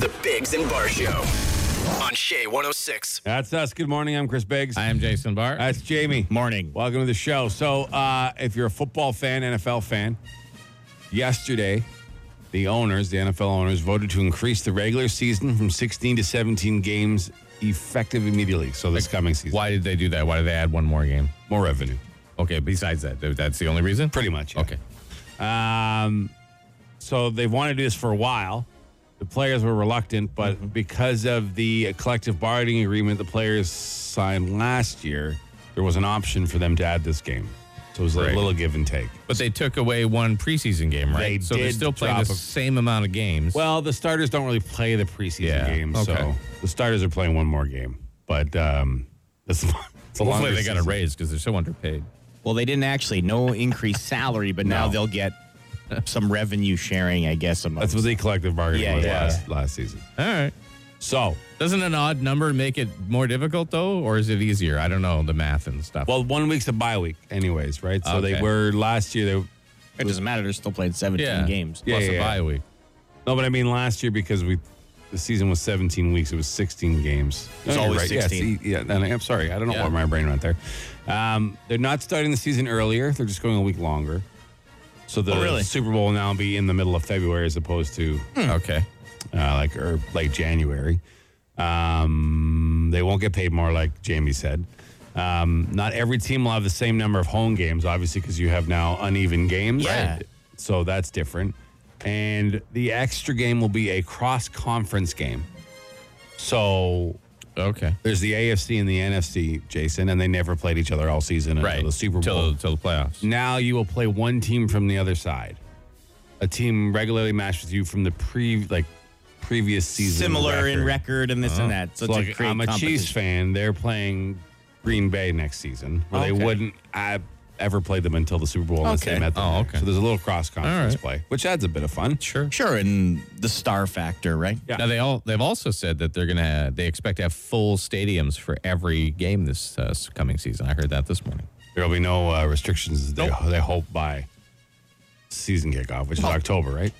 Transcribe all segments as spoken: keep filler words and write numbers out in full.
The Biggs and Bar Show on Shea one oh six. That's us. Good morning. I'm Chris Biggs. I am Jason Barr. That's Jamie. Morning. Welcome to the show. So, uh, if you're a football fan, N F L fan, yesterday, the owners, the N F L owners, voted to increase the regular season from sixteen to seventeen games effective immediately. So, this coming season. Why did they do that? Why did they add one more game? More revenue. Okay, besides that, that's the only reason? Pretty much. Yeah. Okay. Um, so, they've wanted to do this for a while. The players were reluctant, but mm-hmm. because of the collective bargaining agreement the players signed last year, there was an option for them to add this game. So it was right. a little give and take. But they took away one preseason game, right? They so did they're still playing the drop a- same amount of games. Well, the starters don't really play the preseason Yeah, games, okay. so the starters are playing one more game. But um, it's, it's a longer Hopefully they got a season. raise because they're so underpaid. Well, they didn't actually no increased salary, but now No. they'll get some revenue sharing, I guess. Amongst. That's what the collective bargaining Yeah, was yeah. last, last season. All right. So, Doesn't an odd number make it more difficult, though? Or is it easier? I don't know, the math and stuff. well, one week's a bye week anyways, right? So they Okay. were last year. They, It doesn't matter. They're still playing seventeen yeah. games. Yeah, Plus yeah, a yeah. bye week. No, but I mean last year because we the season was seventeen weeks. It was sixteen games. It was No, you're always right. sixteen. Yeah, see, yeah, and I'm sorry. I don't know Yeah. where my brain went there. Um, they're not starting the season earlier. They're just going a week longer. So the Oh, really? Super Bowl will now be in the middle of February as opposed to Okay. uh, like or late January. Um, they won't get paid more, like Jamie said. Um, not every team will have the same number of home games, obviously, because you have now uneven games. Yeah. So that's different. And the extra game will be a cross-conference game. So Okay. there's the A F C and the N F C, Jason, and they never played each other all season until Right. the Super Bowl. Till, till the playoffs. Now you will play one team from the other side. A team regularly matched with you from the pre like previous season. Similar in record and this and that. So, So to like, create I'm a Chiefs competition. fan. They're playing Green Bay next season, where Okay. they wouldn't have ever played them until the Super Bowl unless Okay. they met them. Oh, there. okay. So there's a little cross conference All right. play, which adds a bit of fun. Sure. Sure, and the star factor, right? Yeah. Now they all they've also said that they're gonna they expect to have full stadiums for every game this uh, coming season. I heard that this morning. There'll be no uh, restrictions. They, they hope by season kickoff, which is Oh. October, right?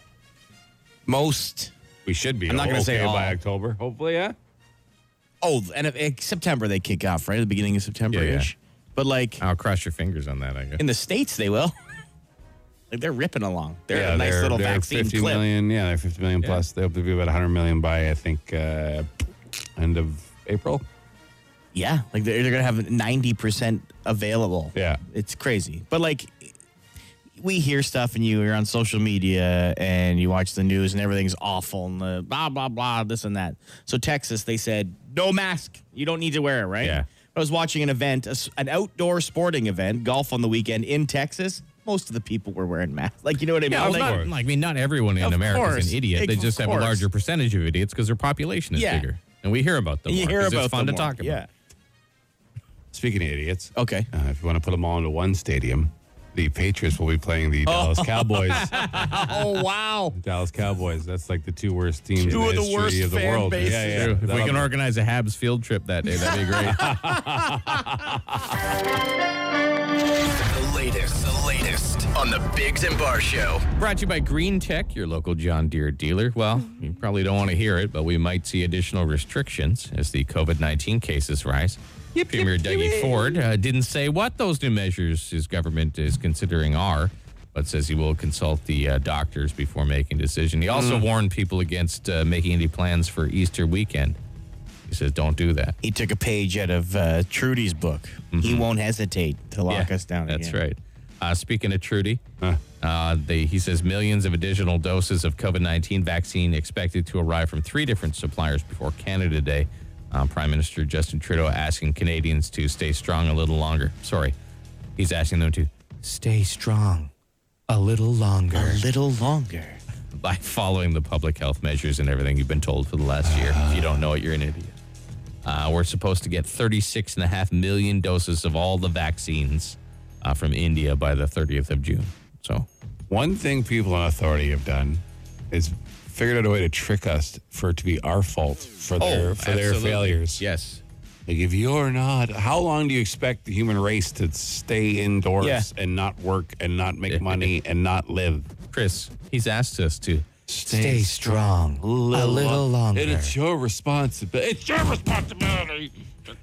Most. We should be. I'm not gonna okay say all. by October. Hopefully, yeah. Oh, and if, if September they kick off, right? At the beginning of September ish. But like I'll cross your fingers on that. I guess. in the States, they will. Like they're ripping along. They're yeah, a nice they're, little they're vaccine fifty clip. million. Yeah, they're fifty million plus. They hope to be about one hundred million by I think uh, end of April. Yeah, like they're, they're gonna have ninety percent available. Yeah. It's crazy. But like, we hear stuff and you, you're on social media and you watch the news and everything's awful and the blah blah blah this and that. So Texas, they said no mask. You don't need to wear it, right? Yeah. I was watching an event, a s an outdoor sporting event, golf on the weekend in Texas. Most of the people were wearing masks. Like, you know what I mean? Yeah, well, Like, not, like, I mean, not everyone in Of America course. is an idiot. They Of just have a course. larger percentage of idiots because their population is Yeah. bigger, and we hear about them. you more hear 'cause about it's fun them to more. talk about. Yeah. Speaking of idiots, Okay. uh, if you want to put them all into one stadium, the Patriots will be playing the Dallas Cowboys. Oh wow. Dallas Cowboys. That's like the two worst teams Two in of the the history worst of the fan world. bases. Yeah, yeah. True. If we That'll can be- organize a Habs field trip that day, that'd be great. The latest, the latest on the Biggs and Bar Show. Brought to you by Green Tech, your local John Deere dealer. Well, you probably don't want to hear it, but we might see additional restrictions as the COVID nineteen cases rise. Premier Dougie Ford uh, didn't say what those new measures his government is considering are, but says he will consult the uh, doctors before making a decision. He also warned people against uh, making any plans for Easter weekend. He says, don't do that. He took a page out of uh, Trudy's book. He won't hesitate to lock us down. That's again. right. Uh, speaking of Trudy, uh, they, he says millions of additional doses of COVID nineteen vaccine expected to arrive from three different suppliers before Canada Day. Uh, Prime Minister Justin Trudeau asking Canadians to stay strong a little longer. Sorry, he's asking them to stay strong a little longer A little longer. by following the public health measures and everything you've been told for the last year. If you don't know it, you're an idiot. Uh, we're supposed to get thirty-six and a half million doses of all the vaccines uh, from India by the thirtieth of June. So, One thing people in authority have done is figured out a way to trick us for it to be our fault for their for their absolutely. failures. Yes. Like if you're not, how long do you expect the human race to stay indoors Yeah. and not work and not make money and not live? Chris, he's asked us to Stay strong a little longer. And it's your responsibility. It's your responsibility.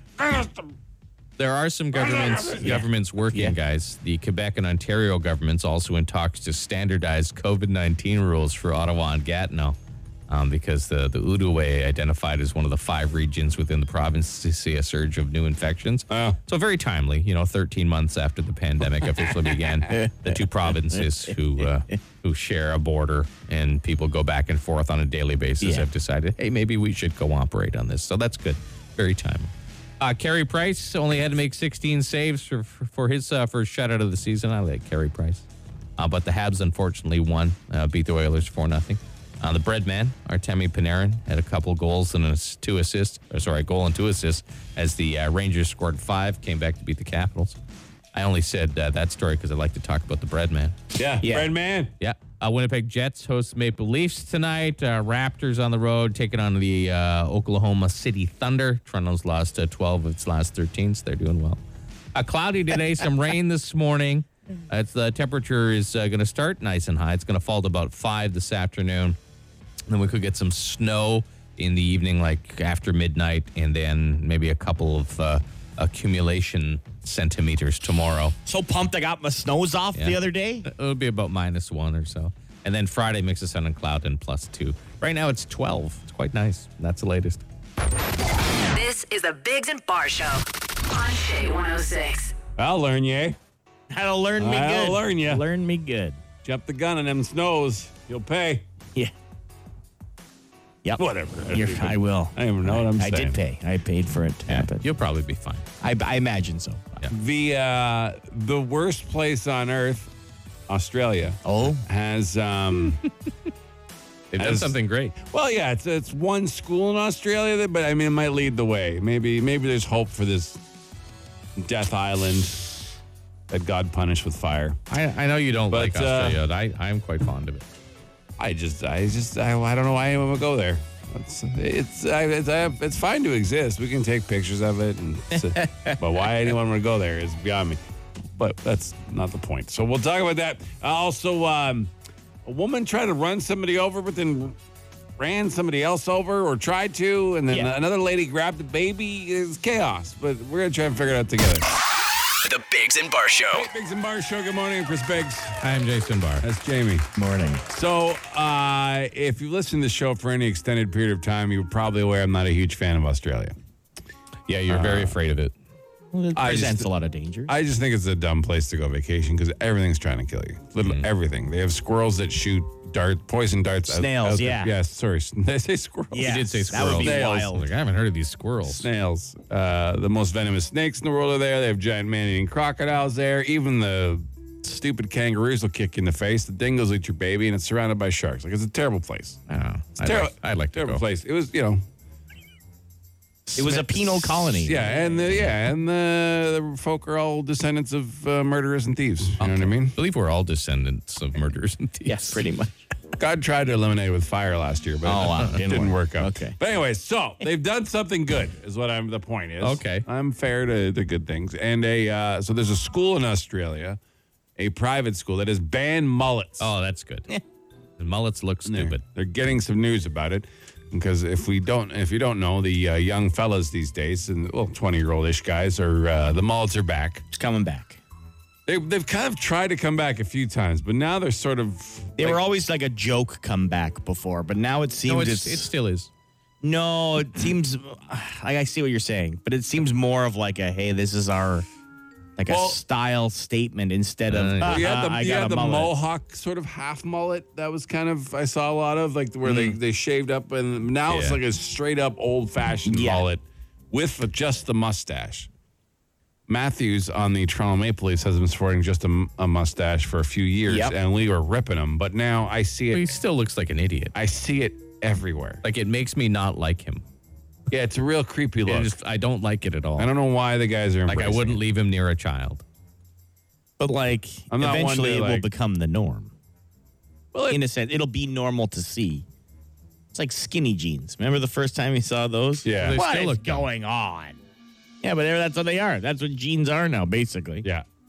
There are some governments governments working, Yeah. guys. The Quebec and Ontario governments also in talks to standardize COVID nineteen rules for Ottawa and Gatineau, um, because the, the Outaouais identified as one of the five regions within the province to see a surge of new infections. Oh. So very timely, you know, thirteen months after the pandemic officially began. The two provinces who uh, who share a border and people go back and forth on a daily basis Yeah. have decided, hey, maybe we should cooperate on this. So that's good. Very timely. Uh, Carey Price only had to make sixteen saves for for, for his uh, first shutout of the season. I like Carey Price. Uh, but the Habs unfortunately won, uh, beat the Oilers four nothing. Uh, the bread man, Artemi Panarin, had a couple goals and a, two assists. Or sorry, a goal and two assists as the uh, Rangers scored five, came back to beat the Capitals. I only said uh, that story because I like to talk about the bread man. Yeah, Yeah. Bread man. Yeah. Uh, Winnipeg Jets host Maple Leafs tonight. Uh, Raptors on the road taking on the uh, Oklahoma City Thunder. Toronto's lost uh, twelve of its last thirteen, so they're doing well. Uh, cloudy today, some rain this morning. Uh, it's, the temperature is uh, going to start nice and high. It's going to fall to about five this afternoon. Then we could get some snow in the evening, like after midnight, and then maybe a couple of uh, accumulation centimeters tomorrow. So pumped I got my snows off Yeah. the other day. It'll be about minus one or so. And then Friday, mix of sun and cloud and plus two. Right now, it's twelve. It's quite nice. That's the latest. This is the Biggs and Bar Show on Shea one oh six. I'll learn you. That'll learn me I'll good. learn ya. Learn me good. Jump the gun on them snows. You'll pay. Yeah. Yep. Whatever. You're, I will. I don't even know what I'm I saying. did pay. I paid for it to happen. You'll probably be fine. I, I imagine so. The uh, the worst place on earth, Australia, Oh, has um. They've done As- something great. Well, yeah, it's it's one school in Australia, that, but I mean, it might lead the way. Maybe maybe there's hope for this Death Island that God punished with fire. I, I know you don't But, like uh, Australia. but I, I'm quite fond of it. I just I just I, I don't know why anyone would go there. It's it's I, it's, I, it's fine to exist. We can take pictures of it, and but why anyone would go there is beyond me. But that's not the point. So we'll talk about that. Also, um, a woman tried to run somebody over, but then ran somebody else over, or tried to, and then Yeah. another lady grabbed the baby. It's chaos. But we're gonna try and figure it out together. The Biggs and Bar Show. Hey, Biggs and Bar Show. Good morning, I'm Chris Biggs. I'm Jason Barr. That's Jamie. morning. So, uh, if you listen to the show for any extended period of time, you're probably aware I'm not a huge fan of Australia. Yeah, you're very afraid of it. Well, it I presents just- a lot of dangers. I just think it's a dumb place to go vacation because everything's trying to kill you. Literally everything. They have squirrels that shoot dart, poison darts. out- Snails, out there. yeah. Yes, sorry. Did I say squirrels? Yeah. You did say that would squirrels. be Snails. wild. Like, I haven't heard of these squirrels. Snails. Uh, the most venomous snakes in the world are there. They have giant man-eating crocodiles there. Even the stupid kangaroos will kick you in the face. The dingoes eat your baby, and it's surrounded by sharks. Like, it's a terrible place. I don't know. I'd, Terri- like, I'd like to terrible go. place. It was, you know. It was a penal colony. Yeah, and the yeah, and the, the folk are all descendants of uh, murderers and thieves. You know what I mean? I believe we're all descendants of murderers and thieves. Yes, pretty much. God tried to eliminate it with fire last year, but Oh, wow. it didn't, Didn't work. work. out. Okay. But anyways, so they've done something good, is what I'm. The point is. Okay. I'm fair to the good things, and a uh, so there's a school in Australia, a private school that has banned mullets. Oh, that's good. The mullets look They're- stupid. They're getting some news about it. Because if we don't, if you don't know, the uh, young fellas these days, and well, twenty-year-old-ish guys, are uh, the mullets are back. It's coming back. They, they've kind of tried to come back a few times, but now they're sort of. They like- were always like a joke comeback before, but now it seems No, it's, it's, it still is. no, it seems like I see what you're saying, but it seems more of like a hey, this is our like Well- a style statement instead of Uh, uh, You had the, I you got had a the mullet. mohawk sort of half mullet. That was kind of I saw a lot of like where they, they shaved up, and now it's Yeah. like a straight up old fashioned Yeah. mullet with just the mustache. Matthews on the Toronto Maple Leafs has been sporting just a, a mustache for a few years, Yep. and we were ripping him. But now I see But he it. still looks like an idiot. I see it everywhere. Like, it makes me not like him. Yeah, it's a real creepy look. I just, I don't like it at all. I don't know why the guys are Like, I embracing wouldn't it. leave him near a child. But like I'm not one eventually to, it will like- become the norm. Well, it- In a sense, it'll be normal to see. It's like skinny jeans. Remember the first time you saw those? Yeah. They What still is look dumb. going on? Yeah, but they're- that's what they are. That's what jeans are now, basically. Yeah.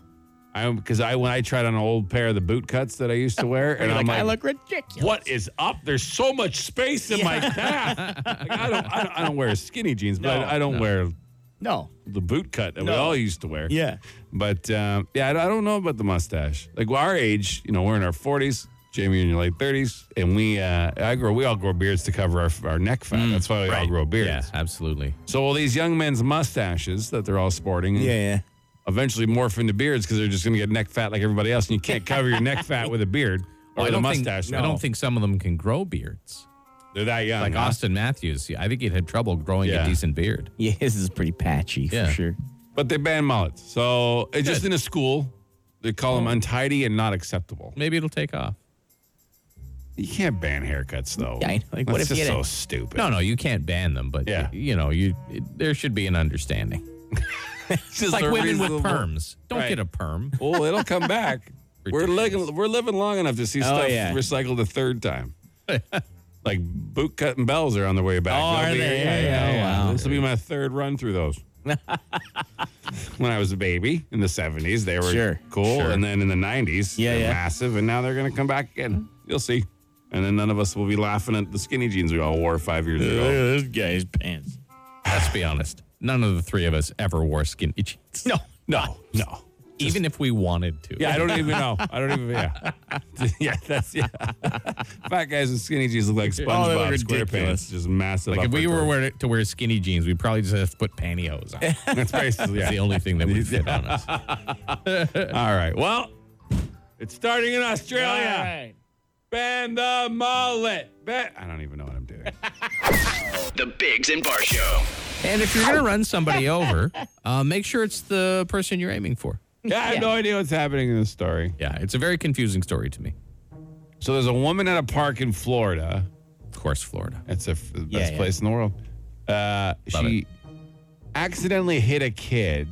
I because I when I tried on an old pair of the boot cuts that I used to wear, and You're I'm like, like, I look ridiculous. what is up? There's so much space in my calf. Like, I don't, I don't, I don't wear skinny jeans, but No, I, I don't wear No. the boot cut that we No. all used to wear. Yeah. But um, yeah, I, I don't know about the mustache. Like our age, you know, we're in our forties. Jamie, you're in your late thirties, and we, uh, I grow, we all grow beards to cover our, our neck fat. That's why we all grow beards. Yeah, absolutely. So all these young men's mustaches that they're all sporting, Yeah, yeah. eventually morph into beards because they're just going to get neck fat like everybody else, and you can't cover your neck fat with a beard or Well, I with a don't think- mustache. I don't think some of them can grow beards. they're that young. Like huh? Austin Matthews, I think he'd had trouble growing Yeah. a decent beard. Yeah, his is pretty patchy Yeah. for sure. But they ban mullets. So it's just Good. in a school, they call them untidy and not acceptable. Maybe it'll take off. You can't ban haircuts though. Yeah, I know. Like, what That's if you just get so a- stupid. No, no, you can't ban them, but Yeah. you know, you it, there should be an understanding. It's just Like a women with reasonable- perms. Don't Right. get a perm. Oh, it'll come back. we're living, we're living long enough to see Oh, stuff yeah. recycled a third time. Like boot cut and bells are on their way back. Oh, They'll are be- they? Yeah, Yeah, yeah, yeah. yeah. Oh, wow. This will be my third run through those. When I was a baby in the seventies, they were Sure, cool, sure. and then in the nineties, Yeah, they're yeah. massive, and now they're going to come back again. You'll see. And then none of us will be laughing at the skinny jeans we all wore five years ago. this guy's pants. Let's be honest. None of the three of us ever wore skinny jeans. No. No, no. Even if we wanted to. Yeah, I don't even know. I don't even. Yeah, yeah. That's yeah. Fat guys with skinny jeans look like Oh, they SpongeBob look SquarePants, ridiculous. just massive. Like if we upper were third. wear, to wear skinny jeans, we'd probably just have to put pantyhose on. That's basically It's yeah. the only thing that would fit on us. All right. Well, it's starting in Australia. Ban the mullet. Ban- I don't even know what I'm doing. The Biggs and Bar Show. And if you're going to run somebody over, uh, make sure it's the person you're aiming for. Yeah, I have no idea what's happening in this story. Yeah, it's a very confusing story to me. So there's a woman at a park in Florida. Of course, Florida. It's a, the best Yeah, yeah. place in the world. Uh, Love she accidentally hit a kid,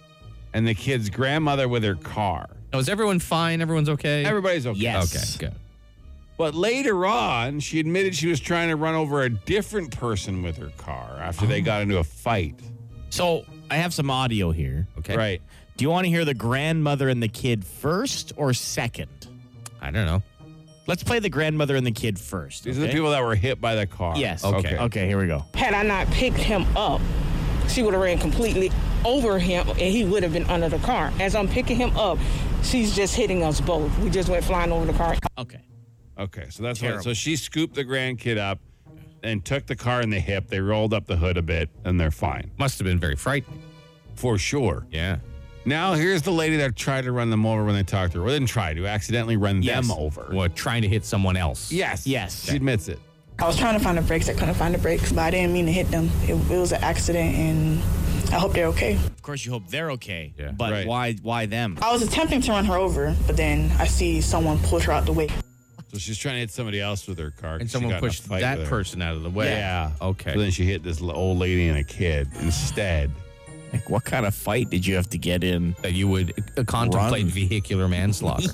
and the kid's grandmother with her car. Now, is everyone fine? Everyone's okay? Everybody's okay. Yes. Okay, good. But later on, she admitted she was trying to run over a different person with her car after they got into a fight. So I have some audio here. Okay. Right. Do you want to hear the grandmother and the kid first or second? I don't know. Let's play the grandmother and the kid first. These are okay? the people that were hit by the car. Yes. Okay. Okay, here we go. Had I not picked him up, she would have ran completely over him and he would have been under the car. As I'm picking him up, she's just hitting us both. We just went flying over the car. Okay. Okay. So that's what. Terrible. So she scooped the grandkid up and took the car in the hip. They rolled up the hood a bit, and they're fine Must have been very frightening. for sure. Yeah. Now here's the lady that tried to run them over when they talked to her. Well, didn't try to accidentally run Yes. them over. Well, trying to hit someone else. Yes. Yes. She admits it. I was trying to find the brakes. I couldn't find the brakes, but I didn't mean to hit them. It, it was an accident, and I hope they're okay. Of course, you hope they're okay. Yeah. But Right. why? Why them? I was attempting to run her over, but then I see someone push her out the way. So she's trying to hit somebody else with her car. 'cause And she someone got in a pushed fight that with her. person out of the way. Yeah. Okay. So then she hit this l- old lady and a kid instead. Like, what kind of fight did you have to get in? That you would uh, contemplate Run. vehicular manslaughter.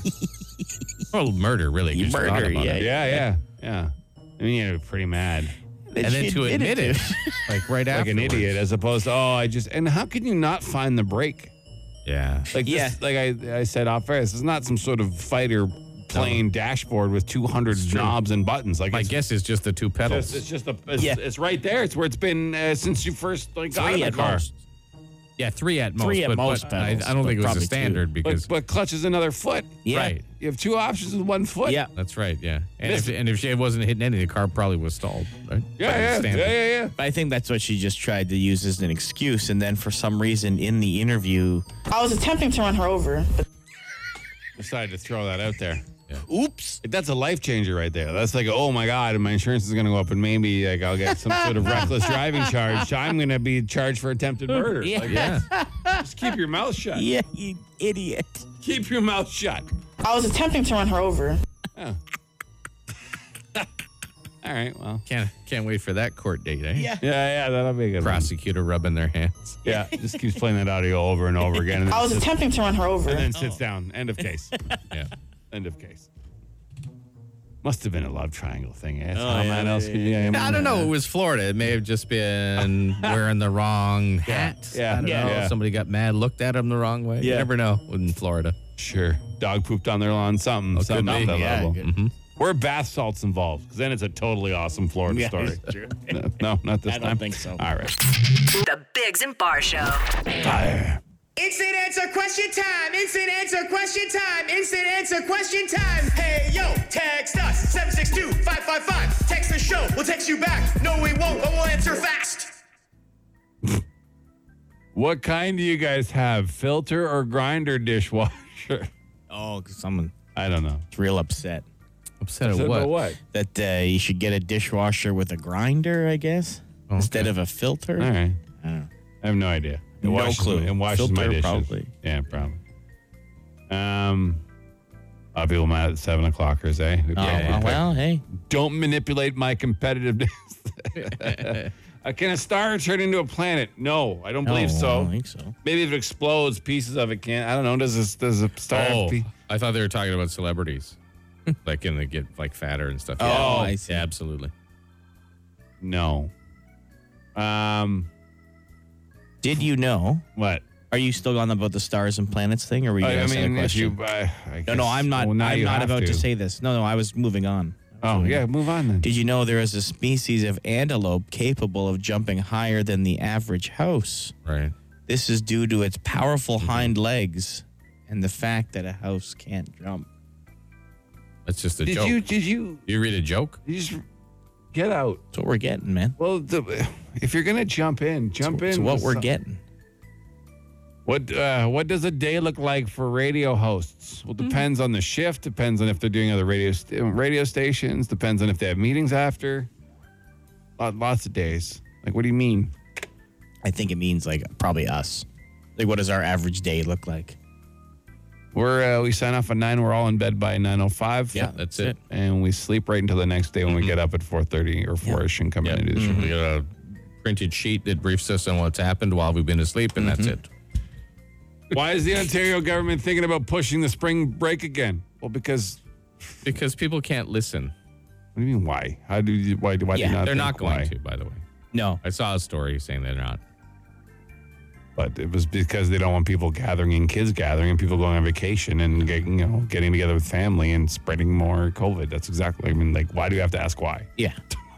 Well, murder, really. 'cause you thought Murder, about yeah. it. Yeah, yeah, yeah. I mean, you're pretty mad. And then to admit it, like right Like an afterwards. idiot, as opposed to, oh, I just, and how can you not find the brake? Yeah. Like, Yeah. this, like I, I said off air, this is not some sort of fighter plane dashboard with two hundred true. knobs and buttons. Like, My it's, guess is just the two pedals. it's, it's just a, it's, Yeah. it's right there. It's where it's been uh, since you first like got Three in the at car. most. yeah, three at most. Three at but, most but I, pedals, I don't but think it was probably a two. standard because But, but clutch is another foot. Yeah. right. You have two options with one foot. Yeah. That's right. Yeah. And This- if and if she wasn't hitting any, the car probably was stalled. Right. Yeah, By yeah, yeah, standard. yeah, yeah. I think that's what she just tried to use as an excuse, and then for some reason in the interview, I was attempting to run her over, but Decided to throw that out there. oops. Like, that's a life changer right there. That's like, oh my God, my insurance is going to go up and maybe like I'll get some sort of reckless driving charge. I'm going to be charged for attempted murder. Yeah. Like, Yeah. just keep your mouth shut. Yeah, you idiot. Keep your mouth shut. I was attempting to run her over. Oh. All right, well. Can't can't wait for that court date, eh? Yeah. Yeah, yeah, that'll be a good. one. Prosecutor rubbing their hands. Yeah, just keeps playing that audio over and over again. And then, I was sits, attempting to run her over. and then sits down. End of case. Yeah. End of case. Must have been a love triangle thing. Eh? Oh, How yeah, man yeah, else could you? I, mean, I don't know. It was Florida. It may have just been wearing the wrong hat. Yeah. I don't Yeah. know. Yeah. Somebody got mad, looked at him the wrong way. You Yeah. never know in Florida. Sure. Dog pooped on their lawn, something. could something be. at that Yeah, level. good. Or bath salts involved, because then it's a totally awesome Florida Yeah, story. it's true. No, no, not this I time. don't think so. All right. The Biggs and Bar Show. Fire. Instant answer question time. Instant answer question time. Instant answer question time. Hey, yo, text us. seven six two, five five five. Text the show. We'll text you back. No, we won't, but we'll answer fast. What kind do you guys have? Filter or grinder dishwasher? Oh, because someone's I don't know. real upset Upset at Said what? about what? that uh, you should get a dishwasher with a grinder, I guess, instead of a filter. All right. I don't know. I have no idea. It No washes clue. My, it washes my Filter, dishes. probably. Yeah, probably. Um, a lot of people mad at the seven o'clockers, eh? We Oh, probably well, pick- well, hey. Don't manipulate my competitiveness. uh, can a star turn into a planet? No, I don't believe No, I so. don't think so. Maybe if it explodes, pieces of it can. I don't know. Does this does a star? Oh, pe- I thought they were talking about celebrities. Like, can they get like fatter and stuff? Oh, Yeah. I see. Yeah, absolutely. no. Um, Did you know? what? Are you still on about the stars and planets thing, or were you I, going I to say a mean, if question? you. I, I no, no, guess- I'm not. well, now I'm you not have about to. say this. No, no, I was moving on. I was Oh moving yeah, on. move on then. Did you know there is a species of antelope capable of jumping higher than the average house? Right. This is due to its powerful Mm-hmm. hind legs and the fact that a house can't jump. That's just a Did joke. you? Did you? You read a joke? You just get out. That's what we're getting, man. Well, the, if you're gonna jump in, jump in. It's what with we're some- getting. What uh, What does a day look like for radio hosts? Well, depends on the shift. Depends on if they're doing other radio st- radio stations. Depends on if they have meetings after. Lot, lots of days. Like, what do you mean? I think it means like probably us. Like, what does our average day look like? We're uh, we sign off at nine. We're all in bed by nine oh five. Yeah, that's it. And we sleep right until the next day when we get up at four thirty or four ish and come in and do the show. We got a printed sheet that briefs us on what's happened while we've been asleep, and that's it. Why is the Ontario government thinking about pushing the spring break again? Well, because Because people can't listen. what do you mean why? How do you why do why do Yeah, you not They're think not going why? to, by the way. No. I saw a story saying they're not. But it was because they don't want people gathering and kids gathering and people going on vacation and getting, you know, getting together with family and spreading more COVID. That's exactly. I mean, like, why do you have to ask why? Yeah.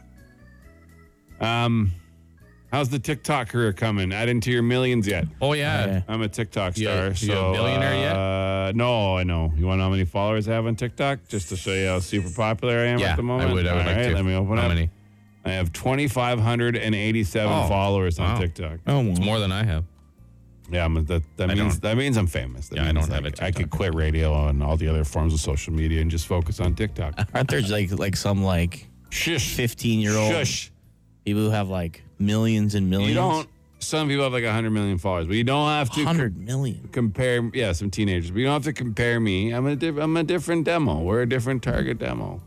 Um, how's the TikTok career coming? Add into your millions yet? Oh, yeah. Yeah. I'm a TikTok You- star. you so a billionaire yet? uh, no, I know. You want to know how many followers I have on TikTok? Just to show you how super popular I am Yeah, at the moment. I would. I would All like right, to. let me open How up. many? I have two thousand five hundred eighty-seven Oh, followers on wow. TikTok. Oh, It's more than I have. Yeah, I'm, that, that I means don't. that means I'm famous. That Yeah, I means, don't have like, a I could TikTok. quit radio and all the other forms of social media and just focus on TikTok. Aren't there like like some like Shush. fifteen year old Shush. people who have like millions and millions? You don't. Some people have like one hundred million followers, but you don't have to one hundred million. compare. Yeah, some teenagers, but you don't have to compare me. I'm a diff, I'm a different demo. We're a different target demo.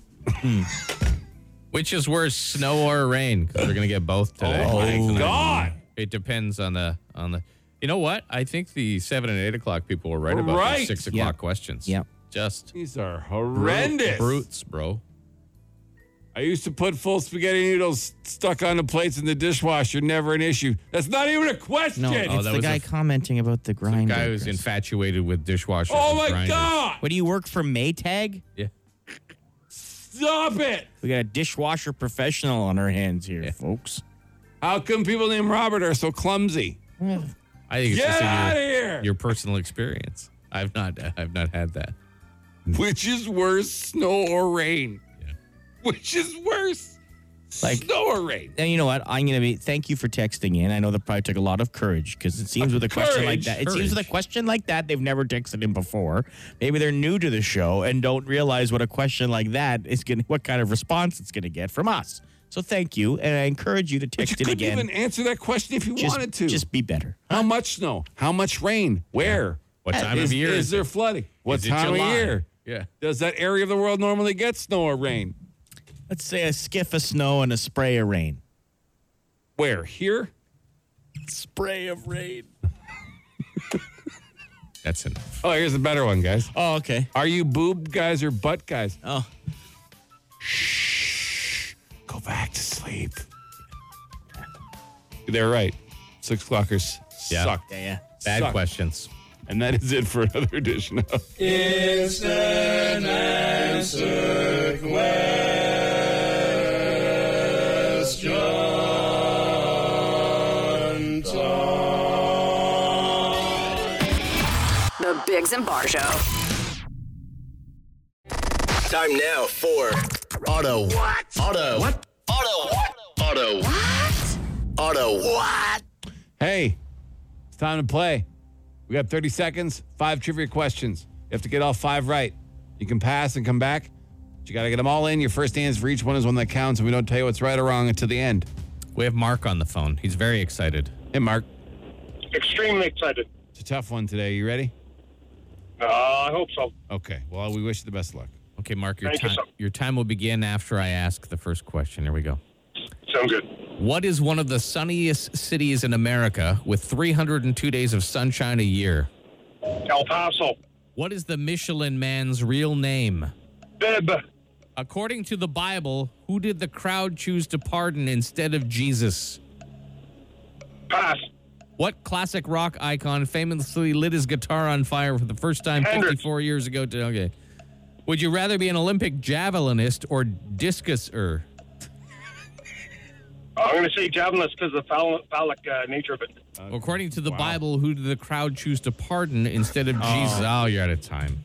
Which is worse, snow or rain? Because we're gonna get both today. Oh, my Tonight. God. It depends on the on the. You know what? I think the seven and eight o'clock people were right We're about right. the six o'clock Yeah. questions. Yep. Just These are brute- horrendous. brutes, bro. I used to put full spaghetti noodles stuck on the plates in the dishwasher. Never an issue. That's not even a question. No, Oh, it's that the was guy a- commenting about the grinder. Guy who's Chris. infatuated with dishwashers. Oh and my grinders. God. What do you work for, Maytag? Yeah. Stop it. We got a dishwasher professional on our hands here, folks. How come people named Robert are so clumsy? I think it's Get just in out of your, here. your personal experience. I've not. I've not had that. Which is worse, snow or rain? Yeah. Which is worse, Like- snow or rain? And you know what? I'm gonna be. Thank you for texting in. I know that probably took a lot of courage because it seems with a question like Courage, that. It seems with a courage. question like that, they've never texted in before. Maybe they're new to the show and don't realize what a question like that is gonna, what kind of response it's gonna get from us. So thank you, and I encourage you to But you text in couldn't again. even answer that question if you just, wanted to. just be better. How much snow? How much rain? Where? What time is, of year is is there it? flooding? What Is it time July? of year? Yeah. Does that area of the world normally get snow or rain? Let's say a skiff of snow and a spray of rain. Where? Here? Spray of rain. That's enough. Oh, here's a better one, guys. Oh, okay. Are you boob guys or butt guys? Oh, Go back to sleep. They're right. Six o'clockers Yeah. suck. yeah, yeah. Bad Suck. questions. And that is it for another edition of Instant Answer Question Time. The Biggs and Bar Show. Time now for Auto What? Auto What? Auto What? Auto What? Auto What? Hey, it's time to play. We got thirty seconds, five trivia questions. You have to get all five right. You can pass and come back, but you got to get them all in. Your first answer for each one is one that counts, and we don't tell you what's right or wrong until the end. We have Mark on the phone. He's very excited. Hey, Mark. Extremely excited. It's a tough one today. You ready? Uh, I hope so. Okay. Well, we wish you the best of luck. Okay, Mark, your Thank you, time sir. your time will begin after I ask the first question. Here we go. Sounds good. What is one of the sunniest cities in America with three hundred two days of sunshine a year? El Paso. What is the Michelin Man's real name? Bib. According to the Bible, who did the crowd choose to pardon instead of Jesus? Pass. What classic rock icon famously lit his guitar on fire for the first time Hendrix. fifty-four years ago? To, okay. Would you rather be an Olympic javelinist or discuser? I'm going to say javelin because of the phallic, phallic uh, nature of it. According to the Bible, who did the crowd choose to pardon instead of Jesus? Oh, you're out of time.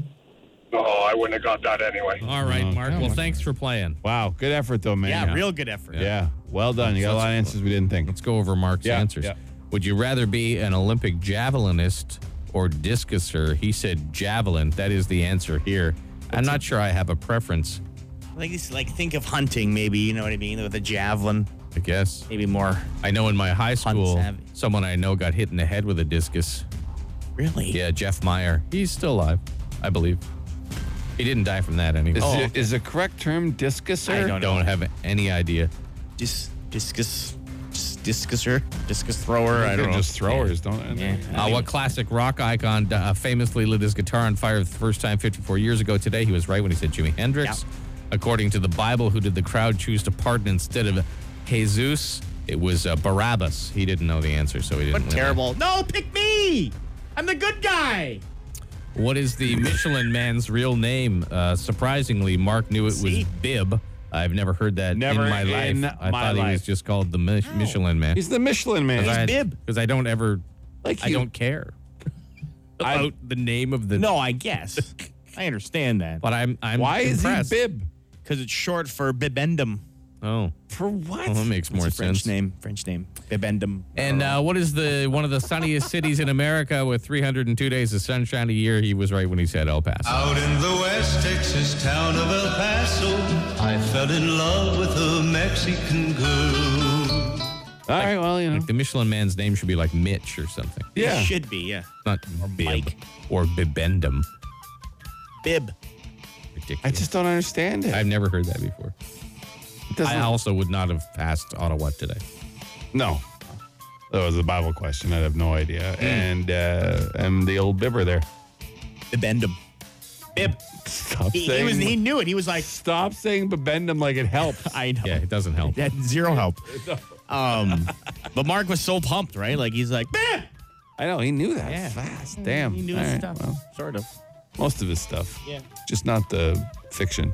Oh, I wouldn't have got that anyway. All right, Oh, Mark. come Well, on. thanks for playing. Wow. Good effort, though, man. Yeah, real good effort. Yeah. Well done. You got a lot of answers we didn't think. Let's go over Mark's Yeah, answers. yeah. Would you rather be an Olympic javelinist or discuser? He said javelin. That is the answer here. I'm not sure I have a preference, Like, it's like think of hunting, maybe, you know what I mean, with a javelin. I guess. Maybe more. I know in my high school, savvy. someone I know got hit in the head with a discus. Really? Yeah, Jeff Meyer. He's still alive, I believe. He didn't die from that anyway. Is, Oh, it, is the correct term discuser? I don't know. don't have any idea. Dis, discus, dis- discuser, discus thrower. I They're don't know. just throwers, don't they? Yeah. Uh, what classic rock icon uh, famously lit his guitar on fire the first time fifty-four years ago today? He was right when he said Jimi Hendrix. According to the Bible, who did the crowd choose to pardon instead of Jesus? It was uh, Barabbas. He didn't know the answer, so he didn't What win that. terrible. No, pick me. I'm the good guy. What is the Michelin Man's real name? Uh, surprisingly, Mark knew it See? was Bib. I've never heard that Never in my life. in I my thought he was life. just called the Mi- Michelin Man. He's the Michelin Man. I- Bib. Because I don't ever, Like I you. don't care I- about the name of the. No, I guess. I understand that. But I'm, I'm Why impressed. is he Bib? Because it's short for bibendum. Oh, For what? well, that makes more It's a French sense. name. French name. Bibendum. And uh, what is the one of the sunniest cities in America with three hundred two days of sunshine a year? He was right when he said El Paso. Out in the West Texas town of El Paso, I fell in love with a Mexican girl. All right, well, you know. Like the Michelin Man's name should be like Mitch or something. Yeah. It should be, yeah. Not Bib Mike. or Bibendum. Bib. Ridiculous. I just don't understand it. I've never heard that before. It doesn't- I also would not have passed Ottawa today. No. That was a Bible question. I have no idea. And uh, I'm the old bibber there. Bibendum. Bib. Stop He, he saying. was. He knew it. He was like, Stop saying bibendum like it helps. I know. Yeah, it doesn't help. That zero help. Um, but Mark was so pumped, right? Like he's like, "Bah!" I know he knew that Yeah. fast. Damn. He knew All his right, stuff, well, sort of. most of his stuff. Yeah. Just not the fiction.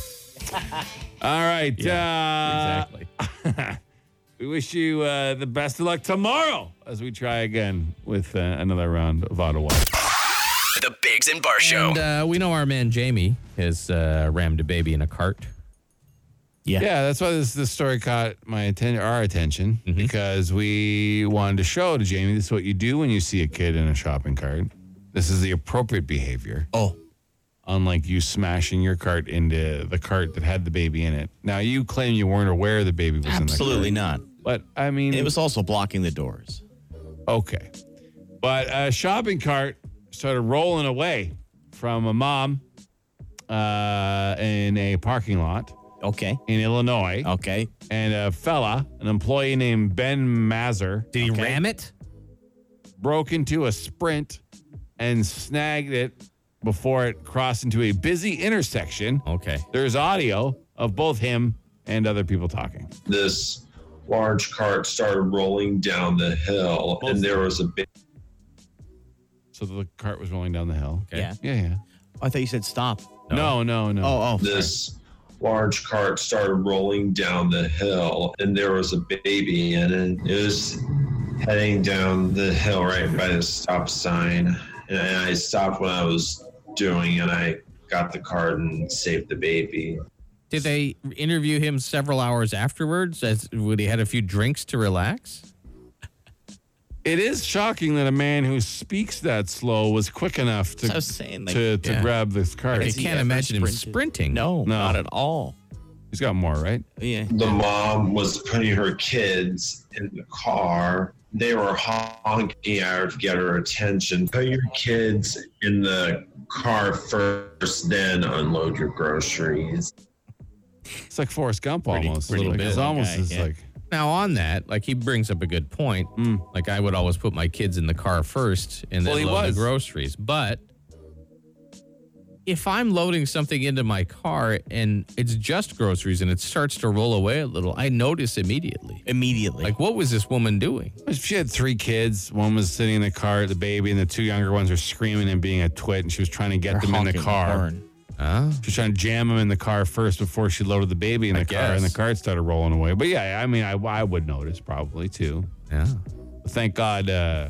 All right. uh, Exactly. We wish you uh, the best of luck tomorrow as we try again with uh, another round of Ottawa. The Biggs and Bar Show. And uh, we know our man Jamie has uh, rammed a baby in a cart. Yeah. Yeah, that's why this this story caught my attention, our attention, because we wanted to show to Jamie this is what you do when you see a kid in a shopping cart. This is the appropriate behavior. Oh. Unlike you smashing your cart into the cart that had the baby in it. Now you claim you weren't aware the baby was Absolutely in the cart. not. But I mean, It was also blocking the doors. okay. But a shopping cart started rolling away from a mom uh, in a parking lot Okay. in Illinois. Okay. And a fella, an employee named Ben Mazur, Did he Okay. ram it? broke into a Sprint and snagged it before it crossed into a busy intersection. Okay. There's audio of both him and other people talking. This large cart started rolling down the hill, and there was a big So the cart was rolling down the hill. Okay. Yeah. Yeah, yeah. I thought you said stop. No, no, no. Oh, oh. This large cart started rolling down the hill, and there was a baby in it. It was heading down the hill right by the stop sign, and I stopped what I was doing, and I got the cart and saved the baby. Did they interview him several hours afterwards? As would he had a few drinks to relax? It is shocking that a man who speaks that slow was quick enough to I was saying, like, to, to yeah. grab this cart. I Has he can't ever imagine him sprinted? sprinting. No, No. not at all. He's got more, right? Yeah. The mom was putting her kids in the car. They were honking at her to get her attention. Put your kids in the car first, then unload your groceries. It's like Forrest Gump Pretty- almost. pretty Like, bit. it's almost Okay, it's yeah. like Now on that, like he brings up a good point. Like I would always put my kids in the car first and then Well, he load was. the groceries. But if I'm loading something into my car and it's just groceries and it starts to roll away a little, I notice immediately. Immediately. Like, what was this woman doing? she had three kids. One was sitting in the car, the baby, and the two younger ones were screaming and being a twit. And she was trying to get Or them in the honking car. horn. Huh? She was trying to jam them in the car first before she loaded the baby in the I car, and guess. the cart started rolling away. But yeah, I mean, I, I would notice probably too. Yeah. Thank God, uh,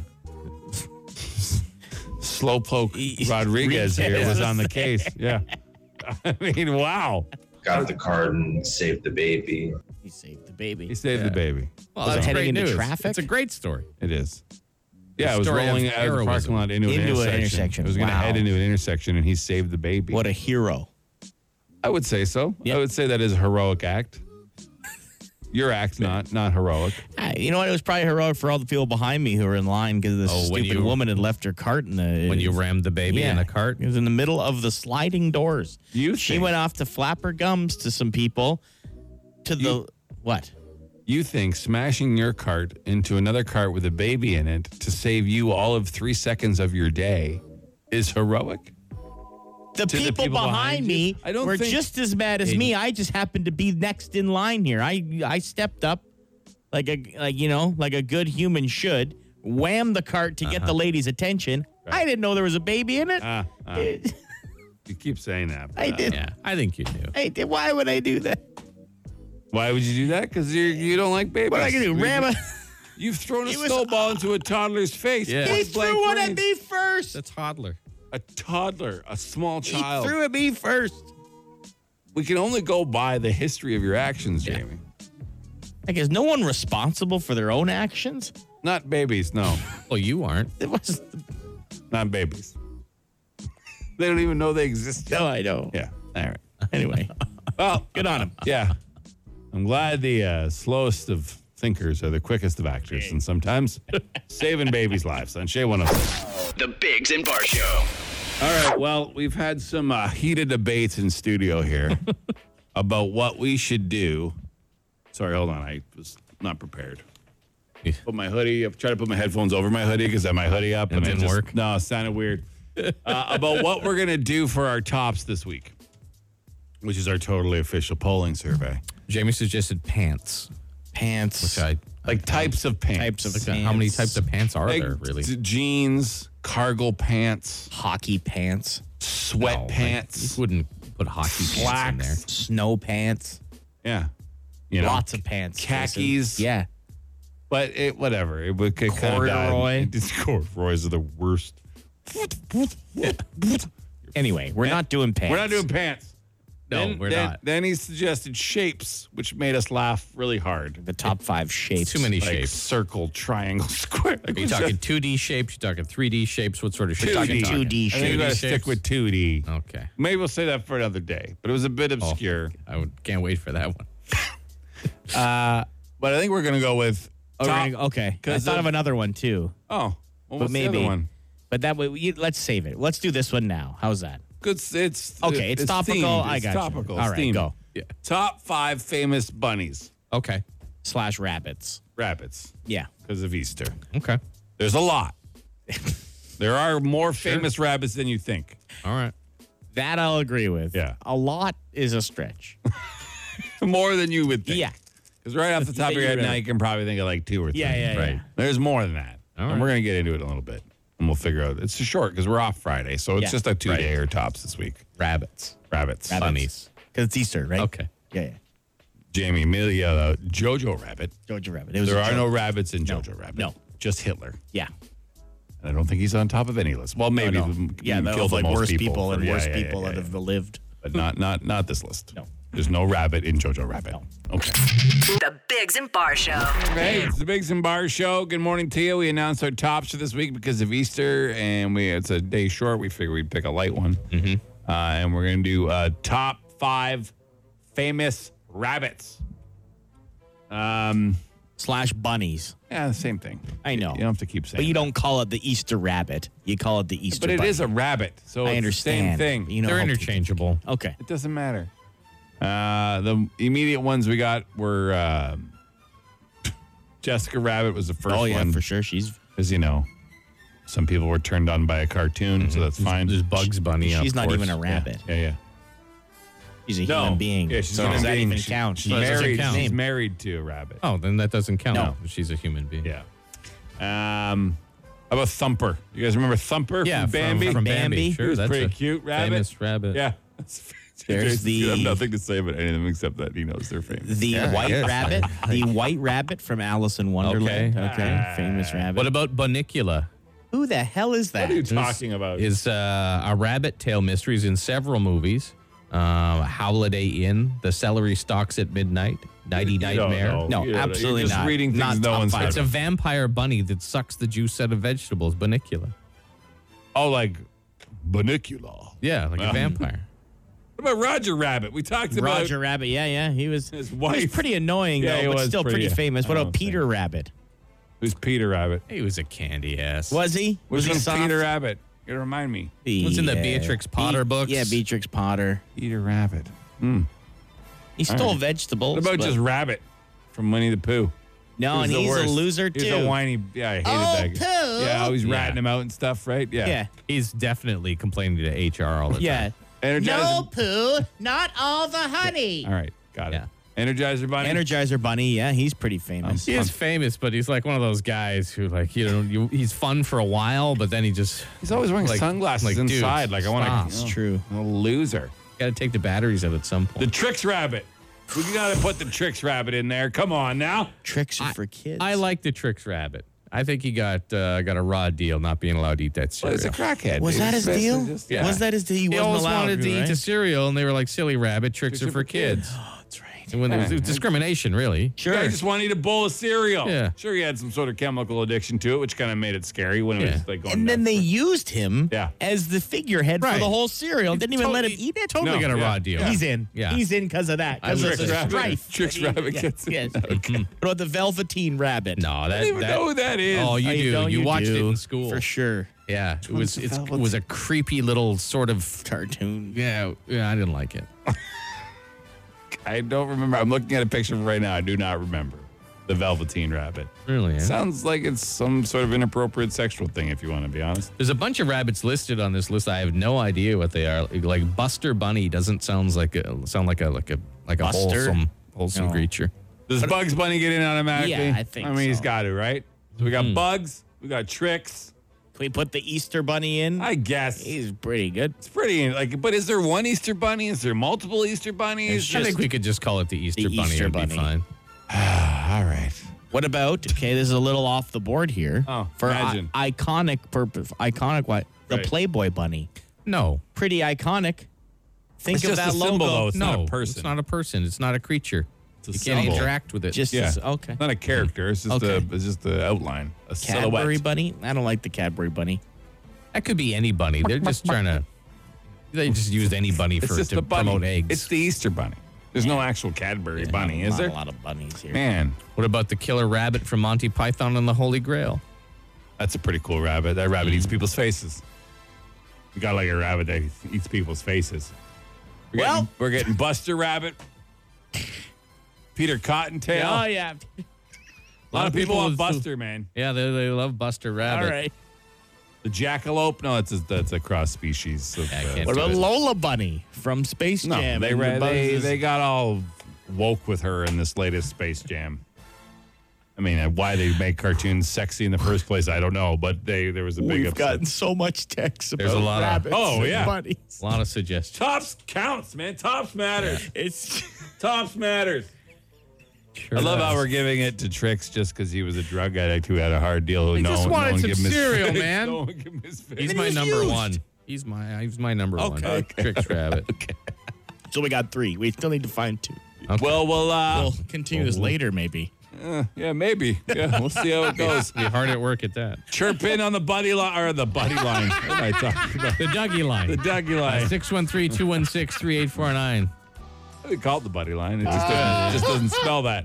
Slowpoke Rodriguez here was on the case. Yeah, I mean, wow, Got the cart and saved the baby. He saved the baby. he saved the baby. Well, Was it that's heading great into news. traffic? It's a great story. It is. Yeah, it was story of rolling out of the heroism. parking lot into, an, Into an intersection. intersection. It was going to Wow. head into an intersection, and he saved the baby. What a hero. I would say so. Yeah. I would say that is a heroic act. Your act, not not heroic. Ah, you know what? It was probably heroic for all the people behind me who were in line because this Oh, when stupid you- woman had left her cart in the. When you rammed the baby yeah, in the cart. It was in the middle of the sliding doors. You She think- went off to flap her gums to some people. To the You- what? You think smashing your cart into another cart with a baby in it to save you all of three seconds of your day is heroic? The To the people, people behind, behind me you? I don't were think- just as mad as me. I just happened to be next in line here. I I stepped up like a like you know like a good human should. Whammed the cart to get the lady's attention. I didn't know there was a baby in it. Ah, ah. You keep saying that. but, I uh, did. Yeah, I think you knew. I did. Why would I do that? Why would you do that? Because you you don't like babies. What am I gonna do? Ram a? You've thrown a He was- snowball into a toddler's face. Yeah. point He blank threw one range. at me first. The toddler. A toddler, a small child. He threw at me first. We can only go by the history of your actions, Jamie. Like, is no one responsible for their own actions? Not babies, no. Well, you aren't. It was. Not babies. They don't even know they exist yet. No, I know. Yeah. All right. Anyway, Well, good on him. yeah. I'm glad the uh, slowest of thinkers are the quickest of actors, and sometimes saving babies' lives on Shea one oh six. The Biggs and Bar Show. All right. Well, we've had some uh, heated debates in studio here about what we should do. Sorry, hold on. I was not prepared. Yeah. Put my hoodie up. Try to put my headphones over my hoodie because I had my hoodie up. It and didn't just, work? No, it sounded weird. uh, about what we're going to do for our tops this week, which is our totally official polling survey. Jamie suggested pants, Pants. which I Like types of pants. Types of like, how many pants. types of pants are Like there really? d- jeans, cargo pants, hockey pants, sweat No, like, pants, you wouldn't put hockey pants in there. slacks. snow pants, Yeah. You know, lots of pants. khakis. Jason. Yeah. But it, whatever. It would kind of Corduroy. Corduroys are the worst. Anyway, we're not doing pants. We're not doing pants. No, Then- we're then- not. Then he suggested shapes, which made us laugh really hard. the top five shapes. Too many Like shapes. circle, triangle, square. Are you talking two D shapes? You talking three D shapes? What sort of shapes? two are you D? talking? two D I think we shapes. got to Shapes? stick with two D. Okay. Maybe we'll say that for another day. But it was a bit obscure. I would, can't wait for that one. Uh, but I think we're gonna go with. Oh, top- we're gonna- okay. I 'cause thought of- of another one too, Oh, well, but what's the maybe. other one? But that way, we, let's save it. Let's do this one now. How's that? Good. It's Okay, it's topical. themed. I It's got you. topical. All It's right, themed. go. Yeah. Top five famous bunnies, Okay. Slash rabbits. rabbits, Yeah. because of Easter. Okay. There's a lot. There are more famous rabbits than you think. All right. That I'll agree with. Yeah. A lot is a stretch. More than you would think. Yeah. Because right off the top of your head You're now, right. you can probably think of like two or three. Yeah, yeah, Right. yeah. There's more than that. All And right. we're going to get into it in a little bit. And we'll figure out. It's short because we're off Friday. So it's Yeah. just a two-day Right. or tops this week. Rabbits. Rabbits. Bunnies. Because it's Easter, right? Okay. Yeah, yeah. Jamie Amelia, uh, Jojo Rabbit. Jojo Rabbit. It was There a are joke. no rabbits in Jojo Rabbit. No. Just Hitler. Yeah. And I don't think he's on top of any list. Well, maybe No, no. he Yeah, the killed the like most worst people, for- and yeah, worst yeah, yeah, people yeah, that yeah. have lived. But not not not this list. No. There's no rabbit in Jojo Rabbit. No. Okay. The Biggs and Bar Show. Hey, it's the Biggs and Bar Show. Good morning to you. We announced our tops for this week because of Easter, and we it's a day short. We figured we'd pick a light one. Mm-hmm. Uh, and we're going to do uh, top five famous rabbits. Um, Slash bunnies. yeah, the same thing. I know. You don't have to keep saying But you that. don't call it the Easter rabbit. You call it the Easter But it bunny. is a rabbit, so I it's understand. the same thing. You know They're how- interchangeable. Okay. It doesn't matter. Uh, the immediate ones we got were uh, Jessica Rabbit was the first Oh, yeah, one. for sure. She's Because, you know, some people were turned on by a cartoon, so that's fine. There's Bugs Bunny. she's of not course. even a rabbit. Yeah, yeah. She's a No. human being. Yeah, she's so a does human that being. even She- count? She's That doesn't married, count. she's married to a rabbit. Oh, then that doesn't count. No. She's a human being. Yeah. Um, how about Thumper? You guys remember Thumper Yeah, from Bambi? From, from Bambi. Bambi? Sure, He was that's pretty a cute rabbit. famous rabbit. Yeah. There's the- I have nothing to say about any of them except that he knows they're famous. The Yeah, white yes. rabbit. The white rabbit from Alice in Wonderland. Okay. Okay. Famous rabbit. What about Bunnicula? Who the hell is that? What are you talking about? Is uh, a rabbit tail mysteries in several movies. Uh, Holiday Inn, The Celery Stalks at Midnight, Nighty You don't Nightmare. know. No, You don't know. absolutely You're just not. reading things Not no top one's five. heard It's a of. vampire bunny that sucks the juice out of vegetables. Bunnicula. Oh, like Bunnicula. Yeah, like a Um, vampire. What about Roger Rabbit? We talked about Roger Rabbit. Yeah, yeah. He was, His he was wife. pretty annoying, Yeah, he though, but was still pretty, pretty- famous. What I about don't Peter Rabbit? who's Peter Rabbit. He was a candy ass. Was he? Which Was he one's soft? Peter Rabbit? You gotta remind me. What's in the Yeah. Beatrix Potter Be- books? Yeah, Beatrix Potter. Peter Rabbit. Hmm. He stole right. vegetables. What about but- just Rabbit from Winnie the Pooh? No, He was and the he's a worst. loser, too. He's a whiny. Yeah, I hated Oh, that guy. Pooh. Yeah, always Yeah. ratting him out and stuff, right? Yeah. Yeah. He's definitely complaining to H R all the Yeah. time. Energizer. Pooh, not all the honey. All right, got it. Yeah. Energizer Bunny. Energizer Bunny, yeah, he's pretty famous. He is famous, but he's like one of those guys who, like, you know, you, he's fun for a while, but then he just He's always wearing like- sunglasses like, dude, inside. like I want stop. to. It's true. A loser. got to take the batteries out at some point. The Tricks Rabbit. We gotta put the Tricks Rabbit in there. Come on now. Tricks are for kids. I like the Tricks Rabbit. I think he got uh, got a raw deal, not being allowed to eat that Well, cereal. he's a crackhead. Was He's that his basically deal? just- yeah. Was that his deal? He, He wasn't always allowed wanted to right? eat the cereal, and they were like, "Silly rabbit, tricks are for kids." Oh, that's right. And when there was, it was discrimination, really. Sure. I just want to eat a bowl of cereal. Yeah. Sure, he had some sort of chemical addiction to it, which kind of made it scary when it Yeah. was like going And then nuts. they used him Yeah. as the figurehead for Right. the whole cereal. Didn't even let him Totally- eat it. Totally No, got a yeah. raw deal. He's in. Yeah. He's in because of that. I Because would of the Tricks Rabbit. strife. Tricks that he- Rabbit yes, gets it. yes. Okay. What about the Velveteen Rabbit? No, that, I don't even that know who that is. Oh, you I do. know You, watched do, it in school for sure. Yeah, it one's was the it's, it Velveteen? was a creepy little sort of Cartoon. yeah. Yeah, I didn't like it. I don't remember. I'm looking at a picture right now. I do not remember the Velveteen Rabbit. Really? eh? Sounds like it's some sort of inappropriate sexual thing, if you want to be honest. There's a bunch of rabbits listed on this list. I have no idea what they are. Like Buster Bunny doesn't sound like a sound like a like a like a Buster? wholesome wholesome No. creature. Does Bugs Bunny get in automatically? Yeah, I think I mean, he's so. got to, right? So we got Hmm. Bugs. We got Tricks. Can we put the Easter Bunny in? I guess He's pretty good. it's pretty like. But is there one Easter Bunny? Is there multiple Easter bunnies? I think we could just call it the Easter The Bunny. Easter It'd Bunny. be fine. All right. What about, okay, this is a little off the board here. Oh, for imagine. I- iconic purpose, iconic what? The Right. Playboy Bunny. No, Pretty iconic. Think It's of just that a logo. symbol, though. It's no, not a person. It's not a person. It's not a creature. a you can't symbol. interact with it. Just Yeah. as- okay. Not a character. It's just Okay. a. It's just the outline. A Cadbury silhouette. Bunny? I don't like the Cadbury Bunny. that could be any bunny. They're just trying to. They just used any bunny It's for just to the bunny. promote eggs. It's the Easter bunny. There's no actual Cadbury bunny, Not- is not there? a lot of bunnies here. Man, What about the killer rabbit from Monty Python and the Holy Grail? that's a pretty cool rabbit. That rabbit Mm. eats people's faces. You got like a rabbit that eats people's faces. We're Well- getting, we're getting Buster Rabbit, Peter Cottontail. Oh, yeah. A lot of people want with- Buster, man. Yeah, they, they love Buster All Rabbit. right. The jackalope. No, it's a, that's a cross species. Of, Yeah, I uh, can't What do about it. Lola Bunny from Space no, Jam? they, and ra- the they Buzzes? they got all woke with her in this latest Space Jam. I mean, uh, why they make cartoons sexy in the first place, I don't know. But they there was a big We've upset. gotten so much text about There's a lot of- rabbits. Oh, and yeah. bunnies. A lot of suggestions. Tops counts, man. Tops matters. It's Tops matters. Sure I love does. how we're giving it to Trix just because he was a drug addict who had a hard deal. He no, just no wanted one some gave him his cereal, fix. man. No one gave him his fix. He's And my he's number used. one. He's my he's my number Okay. one. Trix Rabbit. so we got three. We still need to find two. Okay. Well, we'll, uh, We'll continue this later, maybe. uh, yeah, maybe. Yeah, we'll see how it goes. Be hard at work at that. Chirp in on the buddy line, or the buddy line. What am I talking about? The Dougie line. The Dougie line. six one three, two one six, three eight four nine. We call it the buddy line. It just, doesn't, just doesn't spell that.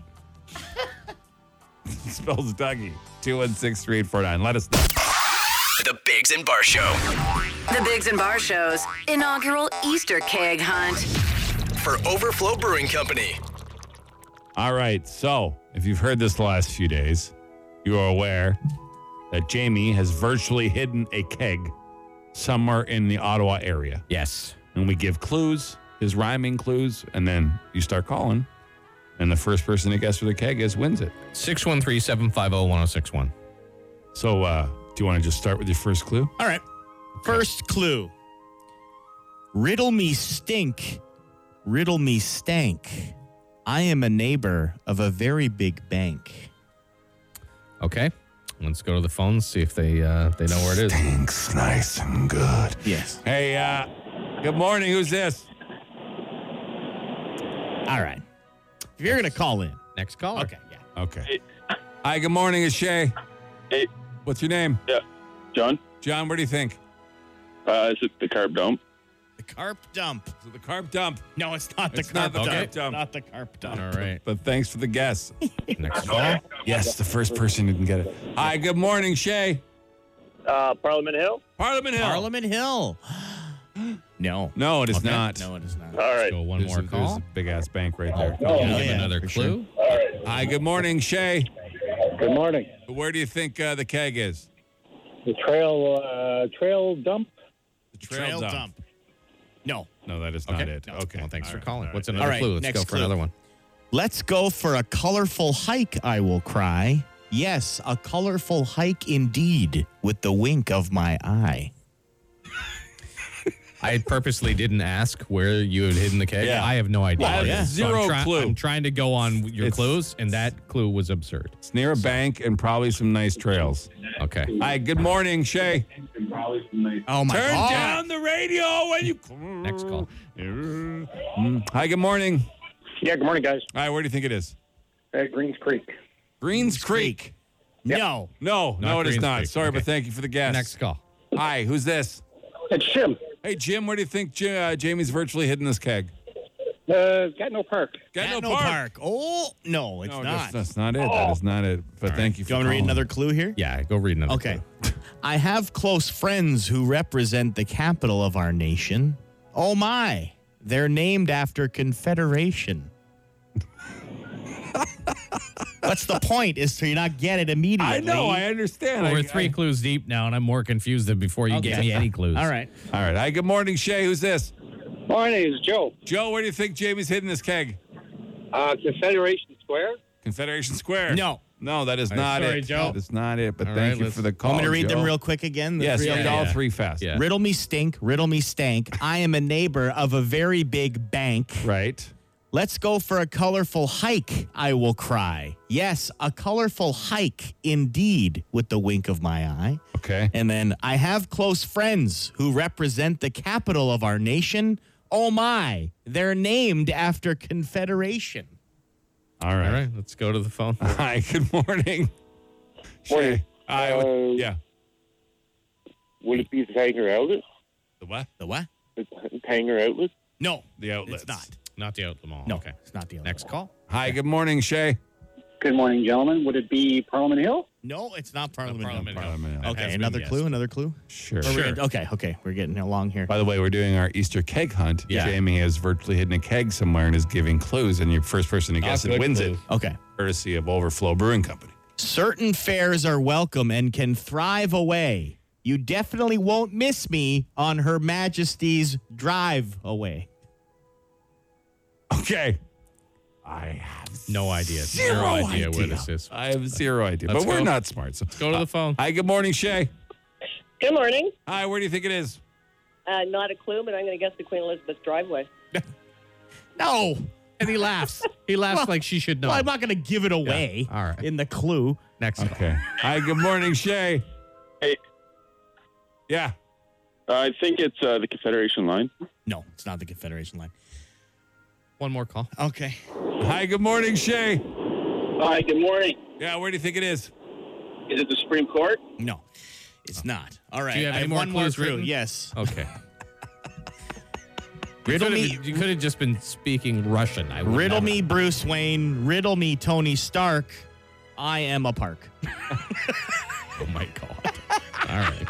It spells Dougie. two one six, three eight four nine. Let us know. The Biggs and Bar Show. The Biggs and Bar Show's inaugural Easter keg hunt. For Overflow Brewing Company. All right. So, if you've heard this the last few days, you are aware that Jamie has virtually hidden a keg somewhere in the Ottawa area. Yes. And we give clues, his rhyming clues, and then you start calling. And the first person to guess where the keg is wins it. six one three, seven five zero, one zero six one. So, uh, do you want to just start with your first clue? All right. First clue. Riddle me stink. Riddle me stank. I am a neighbor of a very big bank. Okay. Let's go to the phone, see if they uh, they know where it is. Stinks nice and good. Yes. Hey, uh, good morning. Who's this? All right. If you're going to call in. Next caller. Okay, yeah. Okay. Hi, good morning. It's Shay. Hey. What's your name? Yeah. John, John, what do you think? uh, is it the carb dump? The carp dump. So the carb dump. No, it's not the It's carp not the dump. carp dump. Not the carp dump. All right. But thanks for the guess. Next call. Yes, the first person who can get it. Hi, good morning, Shay. Uh, Parliament Hill. Parliament Hill. Parliament Hill. No. No, it is Okay. not. No, it is not. All right. Go one There's more a, there's call. a big ass bank right there. Can you Oh, give yeah, another for clue? Hi, good morning, Shay. Good morning. Where do you think uh, the keg is? The trail, uh, trail dump. The Trail dump. No. No, that is not Okay. it. No. Okay. Well, thanks All for right. calling. All right. What's another All right, clue? Let's next go for clue. another one. Let's go for a colorful hike, I will cry. Yes, a colorful hike indeed, with the wink of my eye. I purposely didn't ask where you had hidden the keg. Yeah. I have no idea. Well, I have So I'm zero try- clue. I'm trying to go on your It's- clues, and that clue was absurd. It's near a bank and probably some nice trails. Okay. Hi, good morning, Shay. Oh, my Turn God. down the radio when you. Next call. Mm. Hi, good morning. Yeah, good morning, guys. All right, where do you think it is? At Greens Creek. Greens Creek. No. No, no, Not it is Greens not. Creek. Sorry, Okay. but thank you for the guess. Next call. Hi, who's this? It's Jim. Hey, Jim, where do you think Jim, uh, Jamie's virtually hidden this keg? Uh, got no park. Got Gatno Park. Oh, no, it's No, not. that's, that's not it. That is not it. But thank you for Do you want me to read calling. another clue here? Yeah, go read another Okay. clue. I have close friends who represent the capital of our nation. Oh, my. They're named after Confederation. What's the point? Is to not get it immediately. I know. I understand. Well, I- we're three I- clues deep now, and I'm more confused than before you gave Okay. me any clues. All right. All right. Hi, good morning, Shay. Who's this? My name is Joe. Joe, where do you think Jamie's hidden this keg? Uh, Confederation Square. Confederation Square. No. No, that is All right, not sorry, it. Joe. That is not it. But All thank right, you let's- for the call. Want me to read Joe. them real quick again? The Yes, three of read them? all yeah. three fast. Yeah. Riddle me stink, riddle me stank. I am a neighbor of a very big bank. Right. Let's go for a colorful hike, I will cry. Yes, a colorful hike indeed, with the wink of my eye. Okay. And then I have close friends who represent the capital of our nation. Oh my, they're named after Confederation. All All right. right, let's go to the phone. Hi, good morning. Morning. Shay. Hi, Uh, what- yeah. Would it be the Tanger Outlet? The what? The what? The Tanger Outlet? No, The outlets. it's not. Not the Outlet Mall. No, Okay. it's not the other Next one. call. Hi, good morning, Shay. Good morning, gentlemen. Would it be Parliament Hill? No, it's not Parliament. Parliament Hill. Hill. Parliament Hill. That Okay, has been another guessed. clue, another clue. Sure. Or we're gonna- okay, okay, we're getting along here. By the way, we're doing our Easter keg hunt. Yeah. Jamie has virtually hidden a keg somewhere and is giving clues, and your first person to guess Ah, it good wins clue. it, Okay. courtesy of Overflow Brewing Company. Certain fairs are welcome and can thrive away. You definitely won't miss me on Her Majesty's drive away. Okay. I have No idea. Zero idea where idea. this is. I have zero idea. Let's but we're go. not smart. So Let's go to the phone. Hi, good morning, Shay. Good morning. Hi, where do you think it is? Uh, not a clue, but I'm going to guess the Queen Elizabeth driveway. No. And he laughs. He laughs Well, like she should know. Well, I'm not going to give it away All right. in the clue. Next call. Okay. Hi, good morning, Shay. Hey, Yeah. uh, I think it's uh, the Confederation line. No, it's not the Confederation line. One more call. Okay. Hi, good morning, Shay. Hi, good morning. Yeah, where do you think it is? Is it the Supreme Court? No, it's not. All right. Do you have I any more one more clues clue. written? Yes. Okay. You Riddle could me. have, you could have just been speaking Russian. I would Riddle never. me, Bruce Wayne. Riddle me, Tony Stark. I am a park. Oh, my God. All right.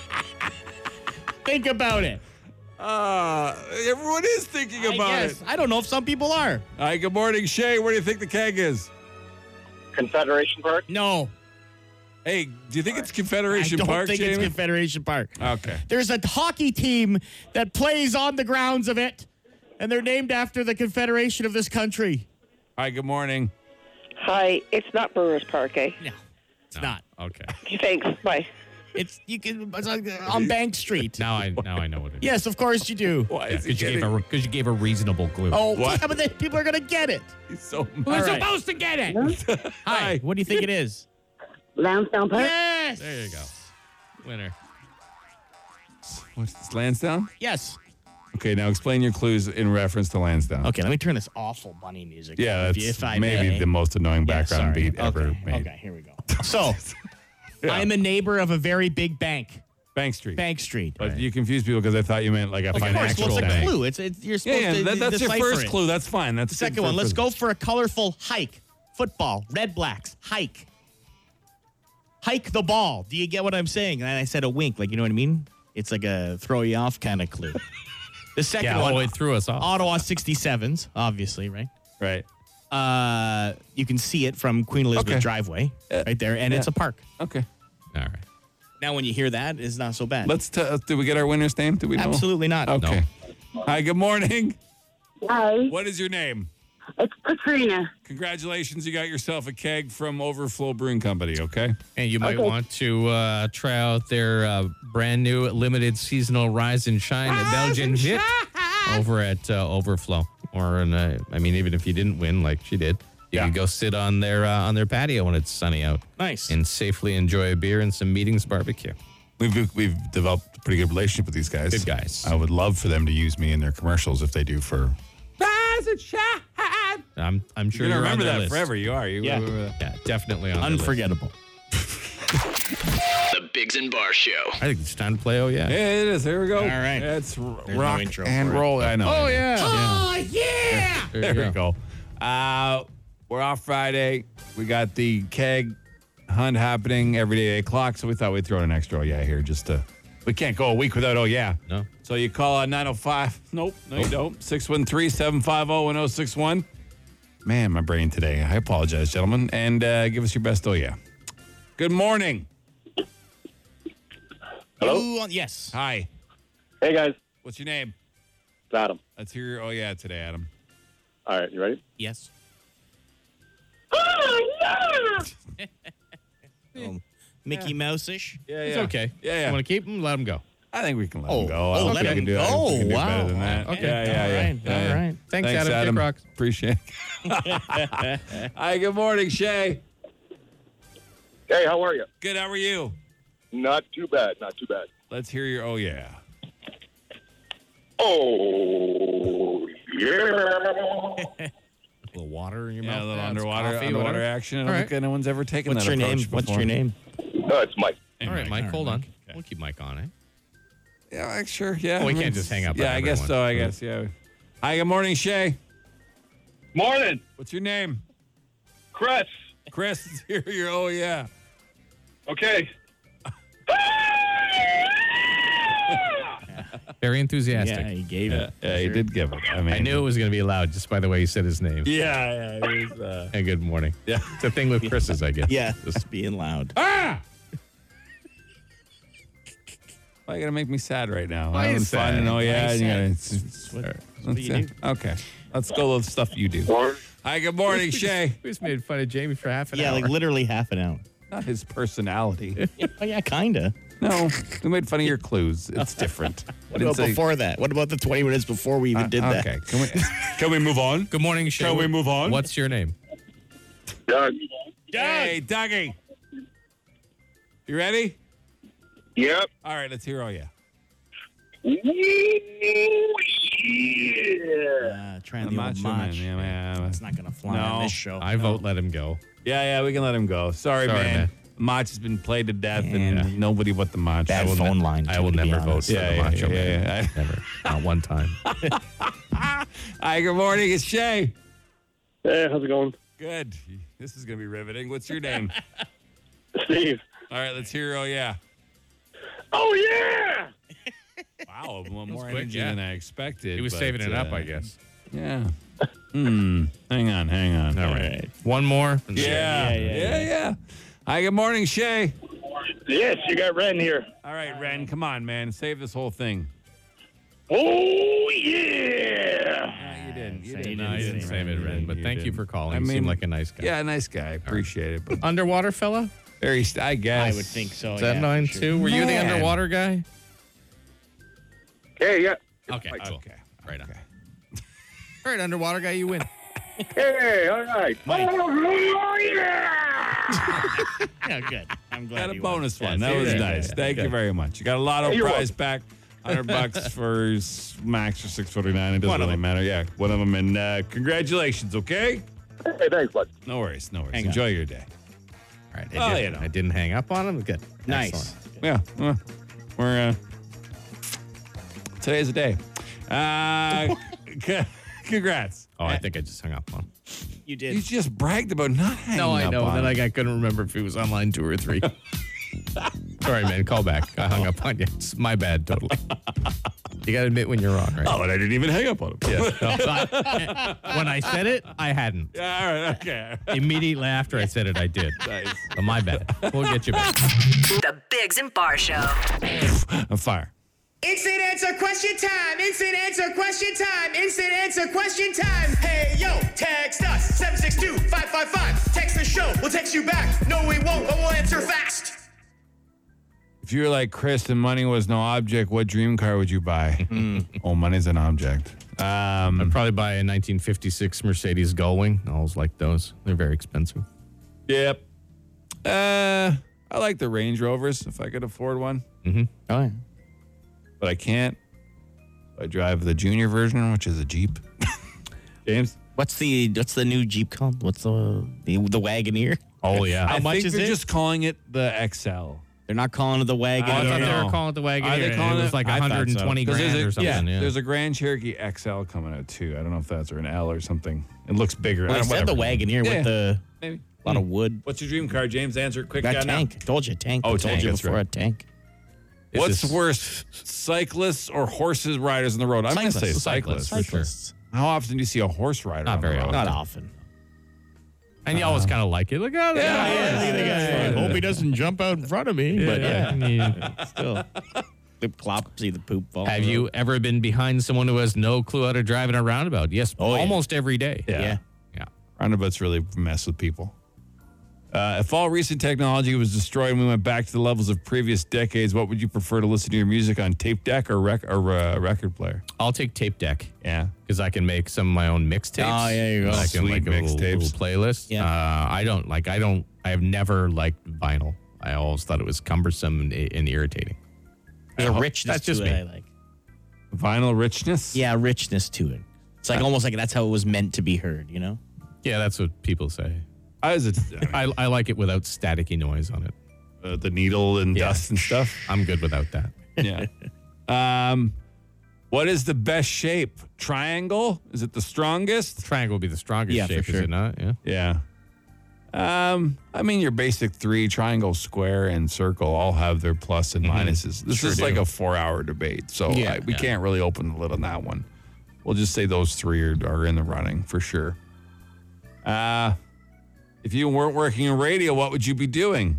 Think about it. Uh, everyone is thinking I about guess. it. I don't know if some people are. Hi, good morning, Shay. Where do you think the keg is? Confederation Park? No. Hey, do you think it's I Confederation don't Park, think Jamie? it's Confederation Park. Okay. There's a hockey team that plays on the grounds of it, and they're named after the Confederation of this country. Hi, good morning. Hi, it's not Brewers Park, eh? No, it's not. Okay. Thanks. Bye. It's you can it's like, uh, on Bank Street. Now I now I know what it is. Yes, of course you do. Why Yeah, is he because you gave getting- a because you gave a reasonable clue. Oh, What? yeah, but then people are gonna get it. He's so We're All right. supposed to get it. Hi. What do you think it is? Lansdowne Park? Yes. There you go. Winner. What's Lansdowne? Yes. Okay, now explain your clues in reference to Lansdowne. Okay, let me turn this awful bunny music. Yeah, off, that's if I maybe may. the most annoying Yeah, background sorry. beat ever okay. made. Okay, here we go. So, Yeah. I'm a neighbor of a very big bank, Bank Street. Bank Street. But you confuse people because I thought you meant like a Of course, financial well, it's a bank. clue. It's, it's you're Yeah, supposed yeah, to that, that's your decipher first it. clue. That's fine. That's The second good one. for- Let's go for a colorful hike. Football. Red Blacks. Hike. Hike the ball. Do you get what I'm saying? And I said a wink. Like, you know what I mean? It's like a throw you off kind of clue. The second Yeah, one. oh, it threw us off. Ottawa sixty-sevens, obviously, right? Right. Uh, you can see it from Queen Elizabeth Okay. driveway right there, and yeah. it's a park. Okay. All right. Now, when you hear that, it's not so bad. Let's. T- uh, did we get our winner's name? Did we know? Absolutely not. Okay. Hi. Good morning. Hi, What is your name? it's Katrina. Congratulations, you got yourself a keg from Overflow Brewing Company. Okay. And you might Okay. want to uh, try out their uh, brand new limited seasonal Rise and Shine Belgian Vit over at uh, Overflow. Or, in, uh, I mean, even if you didn't win like she did, you Yeah. can go sit on their uh, on their patio when it's sunny out Nice. and safely enjoy a beer and some meetings barbecue. We've we've developed a pretty good relationship with these guys. Good guys. I would love for them to use me in their commercials if they do for. Rise and shine. I'm I'm sure You're you're, gonna on remember their that list. forever. You are. You. Yeah. Yeah, definitely on their list. Unforgettable. The Biggs and Bar Show. I think it's time to play. Oh yeah. Yeah, it is. Here we go. All right. It's r- There's no rock intro and for it. roll. I know. Oh yeah. Oh, yeah. There, There you we go. go. Uh, we're off Friday. We got the keg hunt happening every day at eight o'clock, so we thought we'd throw in an extra oh yeah here just to. We can't go a week without oh yeah. No. So you call on nine oh five. Nope, no you don't. six one three, seven five zero, one oh six one. Man, my brain today. I apologize, gentlemen. And uh, give us your best oh yeah. Good morning. Hello? Ooh, yes. Hi. Hey, guys. What's your name? It's Adam. Let's hear your oh yeah today, Adam. All right, you ready? Yes. Oh, Mickey Mouse-ish. Yeah, It's okay. Yeah, yeah. You want to keep him? Let him go. I think we can let Oh, him go. oh, I don't let think we him can do, I think go. we can do Wow. better than that. Okay. Yeah, yeah, All yeah. right, yeah, all yeah. right. Thanks, Adam. Dick Rocks. Appreciate it. Hi, good morning, Shay. Hey, how are you? Good, how are you? Not too bad. Not too bad. Let's hear your oh yeah. Oh, yeah. A little water in your Yeah, mouth. a little Yeah, it's underwater, coffee, underwater whatever. action. I don't All think right. anyone's ever taken What's that your name? approach What's before. your name? No, it's Mike. All right, Mike, All right, hold on. Mike. We'll keep Mike on, eh? Yeah, like, sure, yeah. Well, we I mean, can't just hang up on Yeah, I guess everyone. so, I guess, yeah. Hi, good morning, Shay. Morning, What's your name? Chris. Chris, let's hear your oh yeah. Okay. Very enthusiastic. Yeah, he gave Yeah, it. yeah, you did give it. I mean, I knew it was going to be loud just by the way he said his name. Yeah, yeah, it was, uh, Hey, good morning. yeah. It's a thing with Chris's, I guess. Yeah, just being loud. Ah! Why are you gonna make me sad right now? Why I'm is fun sad? and oh yeah, Why and you sad? gotta- it's- it's- what- it's- what you it's- do. okay. Let's go with stuff you do. Hi, good morning, Shay. We just made fun of Jamie for half an Yeah, hour. like literally half an hour. Not his personality. Oh, yeah, kind of. No, we made fun of your clues. It's different. What about before that? What about the twenty minutes before we even Uh, did that? Okay, can we can we move on? Good morning, Shay. Shall we move on? What's your name? Doug. Hey, Dougie. You ready? Yep. All right, let's hear. Oh yeah. Ooh, Uh, trying The the old Macho Man, Mach. yeah, yeah. It's not going to fly No. on this show. I vote let him go. Yeah, yeah, we can let him go. Sorry, Sorry, man. man. Mach has been played to death, Yeah. and nobody but the Mach. Bad I will phone ne- line. I too, will to be never vote honest. for Yeah, the yeah, Macho yeah, Man. yeah, yeah. Never. Not one time. Hi, good morning. It's Shay. Hey, how's it going? Good. This is going to be riveting. What's your name? Steve. All right, let's hear. Oh yeah. Oh, yeah! Wow, a little more quick, energy yeah. than I expected. He was but, saving it up, uh, I guess. Yeah. Hmm. Hang on, hang on. All right. One more. and Yeah. Yeah, Yeah, yeah, yeah, yeah. Hi, good morning, Shay. Yes, you got Ren here. All right, Ren, come on, man. Save this whole thing. Oh, yeah! Yeah, you didn't. You Say didn't. No, I didn't You save it, Ren, but You thank you didn't. for calling. I You mean, seem like a nice guy. Yeah, nice guy. Appreciate it. But Underwater fella? very, st- I guess. I would think so. Is that yeah, nine for sure. two? Were you the Man. underwater guy? Hey, yeah. Okay, cool. Okay. Right on. Okay. All right, underwater guy, you win. Hey, all right. Oh, yeah! Yeah, good. I'm glad Got a you bonus won. one. Yeah, That see, was there. nice. yeah, Thank yeah. you very much. You got a lotto Hey, you're prize back. Hundred bucks for s- max or six forty nine. It doesn't One of really them. matter. Yeah, one of them. And uh, congratulations. Okay. Hey, thanks, bud. No worries. No worries. Hang on. Enjoy your day. All right. I, Oh, did, you know. I didn't hang up on him. Good. Nice. Excellent. Yeah. Well, we're uh, today's the day. Uh, c- congrats. Oh, I think I just hung up on him. You did. You just bragged about not hanging No, I up know. on Then him. I, I couldn't remember if he was on line two or three. Sorry, man. Call back. I hung up on you. It's my bad, totally. You got to admit when you're wrong, right? Oh, and I didn't even hang up on him. Yeah. No, I- when I said it, I hadn't. Yeah, all right. Okay. Immediately after I said it, I did. Nice. So my bad. We'll get you back. The Biggs and Bar Show. I'm fire. Instant answer question time. Instant answer question time. Instant answer question time. Hey, yo, text us. seven six two, five five five. Text the show. We'll text you back. No, we won't, but we'll answer fast. If you were like Chris and money was no object, what dream car would you buy? Oh, money's an object. Um, I'd probably buy a nineteen fifty-six Mercedes Gullwing. I always like those. They're very expensive. Yep. Uh, I like the Range Rovers if I could afford one, Mm-hmm. Oh, yeah. but I can't. I drive the junior version, which is a Jeep. James? What's the what's the new Jeep called? What's the the, the Wagoneer? Oh, yeah. How I much think is they're it? just calling it the X L. They're not calling it the Wagoneer. I I don't thought they know. were calling it the Wagoneer. Are they calling it was it? like I thought so. one hundred twenty 'Cause grand there's a- or something. Yeah, Yeah. there's a Grand Cherokee X L coming out too. I don't know if that's or an L or something. It looks bigger. Well, I they don't- said the whatever. Wagoneer Yeah. with the Maybe. a lot of wood. What's your dream car, James? Answer it quick. That yeah, now. tank. Told you, tank. Oh, I told tank, you that's before right. a tank. It's What's just- worse, cyclists or horses riders on the road? I'm going to say Cyclists. cyclists. Cyclists. For sure. Cyclists. How often do you see a horse rider? Not on the very road? Not often. And you always kind of like it. Look at that. Yeah, yeah, Look at the guy. yeah. Hope he doesn't jump out in front of me. But Yeah. yeah, still. Clip clop, see the poop fall. Have you ever been behind someone who has no clue how to drive in a roundabout? Yes, Oh, yeah. almost every day. Yeah. Yeah. Yeah. Roundabouts really mess with people. Uh, if all recent technology was destroyed and we went back to the levels of previous decades, what would you prefer to listen to your music on, tape deck or, rec- or uh, record player? I'll take tape deck Yeah. because I can make some of my own mixtapes. Oh, yeah, you go. I can Sweet like a little, mixtapes. little playlist. Yeah. Uh, I don't like. I don't. I have never liked vinyl. I always thought it was cumbersome and, and irritating. There's a Oh, richness that's just to it, me. I like. Vinyl richness? Yeah, richness to it. It's like almost like that's how it was meant to be heard, you know? Yeah, that's what people say. I was a, I, I like it without staticky noise on it. uh, the needle and Yeah. dust and stuff. I'm good without that. Yeah. um, what is the best shape? Triangle? Is it the strongest? Triangle would be the strongest Yeah, for shape, is sure. it not? Yeah. Yeah. Um, I mean, your basic three, triangle, square, and circle, all have their plus and minuses. This Sure is do. like a four-hour debate, so Yeah, I, we yeah. can't really open the lid on that one. We'll just say those three are, are in the running for sure. Uh, if you weren't working in radio, what would you be doing?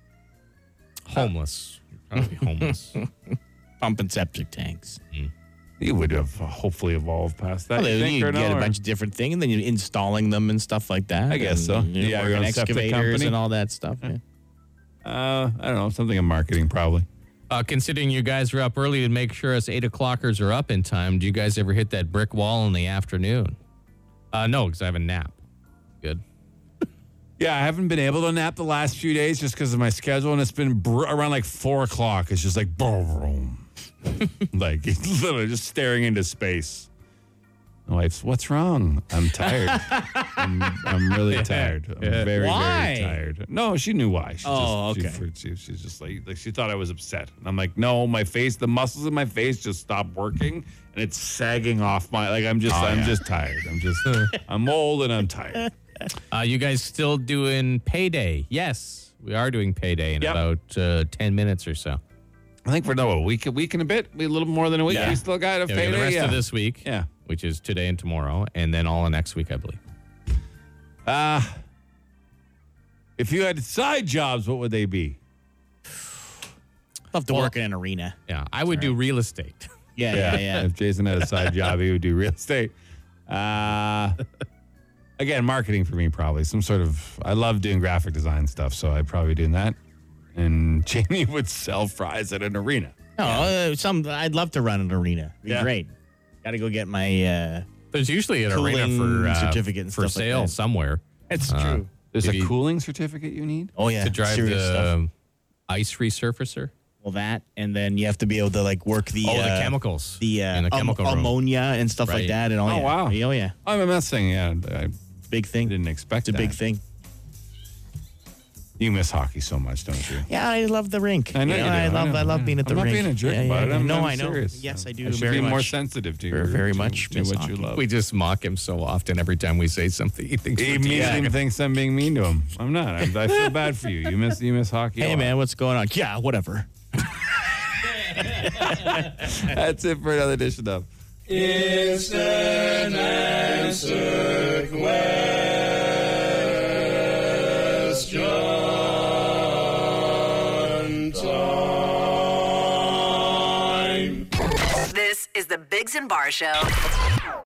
Homeless. Probably homeless. Pumping septic tanks. You would have hopefully evolved past that. Well, you then think, you or get no, a or- bunch of different things, and then you're installing them and stuff like that. I guess so. and, You know, Yeah, working your own septic excavators company. and all that stuff. Yeah. Uh, I don't know, something in marketing probably. Uh, considering you guys are up early to make sure us eight o'clockers are up in time, do you guys ever hit that brick wall in the afternoon? Uh, no, because I have a nap. Good. Yeah, I haven't been able to nap the last few days just because of my schedule, and it's been br- around like four o'clock. It's just like boom, like literally just staring into space. My wife's, what's wrong? I'm tired. I'm, I'm really tired. I'm Yeah. very, Why? very tired. No, she knew why. She Oh, just, okay. She, she, she's just like, like, she thought I was upset. And I'm like, no, my face, the muscles in my face just stopped working, and it's sagging off my, like, I'm just, Oh, I'm yeah. just tired. I'm just, I'm old and I'm tired. Uh, you guys still doing payday? Yes, we are doing payday in Yep. about uh, ten minutes or so. I think for no, a week, a week and a bit, we a little more than a week. Yeah. We still got a Yeah, we got payday. the rest yeah. of this week, Yeah. which is today and tomorrow, and then all of next week, I believe. Uh, if you had side jobs, what would they be? Love to Well- work in an arena. Yeah, I would do real estate. Yeah, yeah, yeah. If Jason had a side job, he would do real estate. Uh, again, marketing for me, probably. Some sort of, I love doing graphic design stuff, so I'd probably be doing that. And Jamie would sell fries at an arena. No, uh, some. I'd love to run an arena. It'd be Yeah. great. Got to go get my. Uh, There's usually an arena Cooling for uh, certificate and for stuff like sale that. somewhere. it's Uh, true. There's If a you- cooling certificate you need? Oh yeah, to drive serious the stuff. um, ice resurfacer. Well, that, and then you have to be able to like work the Oh, uh, the chemicals the, uh, in the am- chemical room. ammonia and stuff Right. like that. And oh, Oh, yeah. wow. Oh yeah, I'm not saying, yeah, I big thing. didn't expect It's a that. big thing. You miss hockey so much, don't you? Yeah, I love the rink. I know you do, I I love. know, I love yeah. being at the I'm not rink. being a jerk yeah, about yeah, it. I'm- no, I'm I know. serious. Yes, I do. I should very be much. more sensitive to Very, your- very to- much to miss what you hockey. love. We just mock him so often every time we say something. He thinks He we're immediately teasing. thinks I'm being mean to him. I'm not. I, I feel bad for you. You miss you miss hockey. a Hey lot. man, what's going on? Yeah, whatever. That's it for another edition of Instant answer question time. This is the Biggs and Bar Show.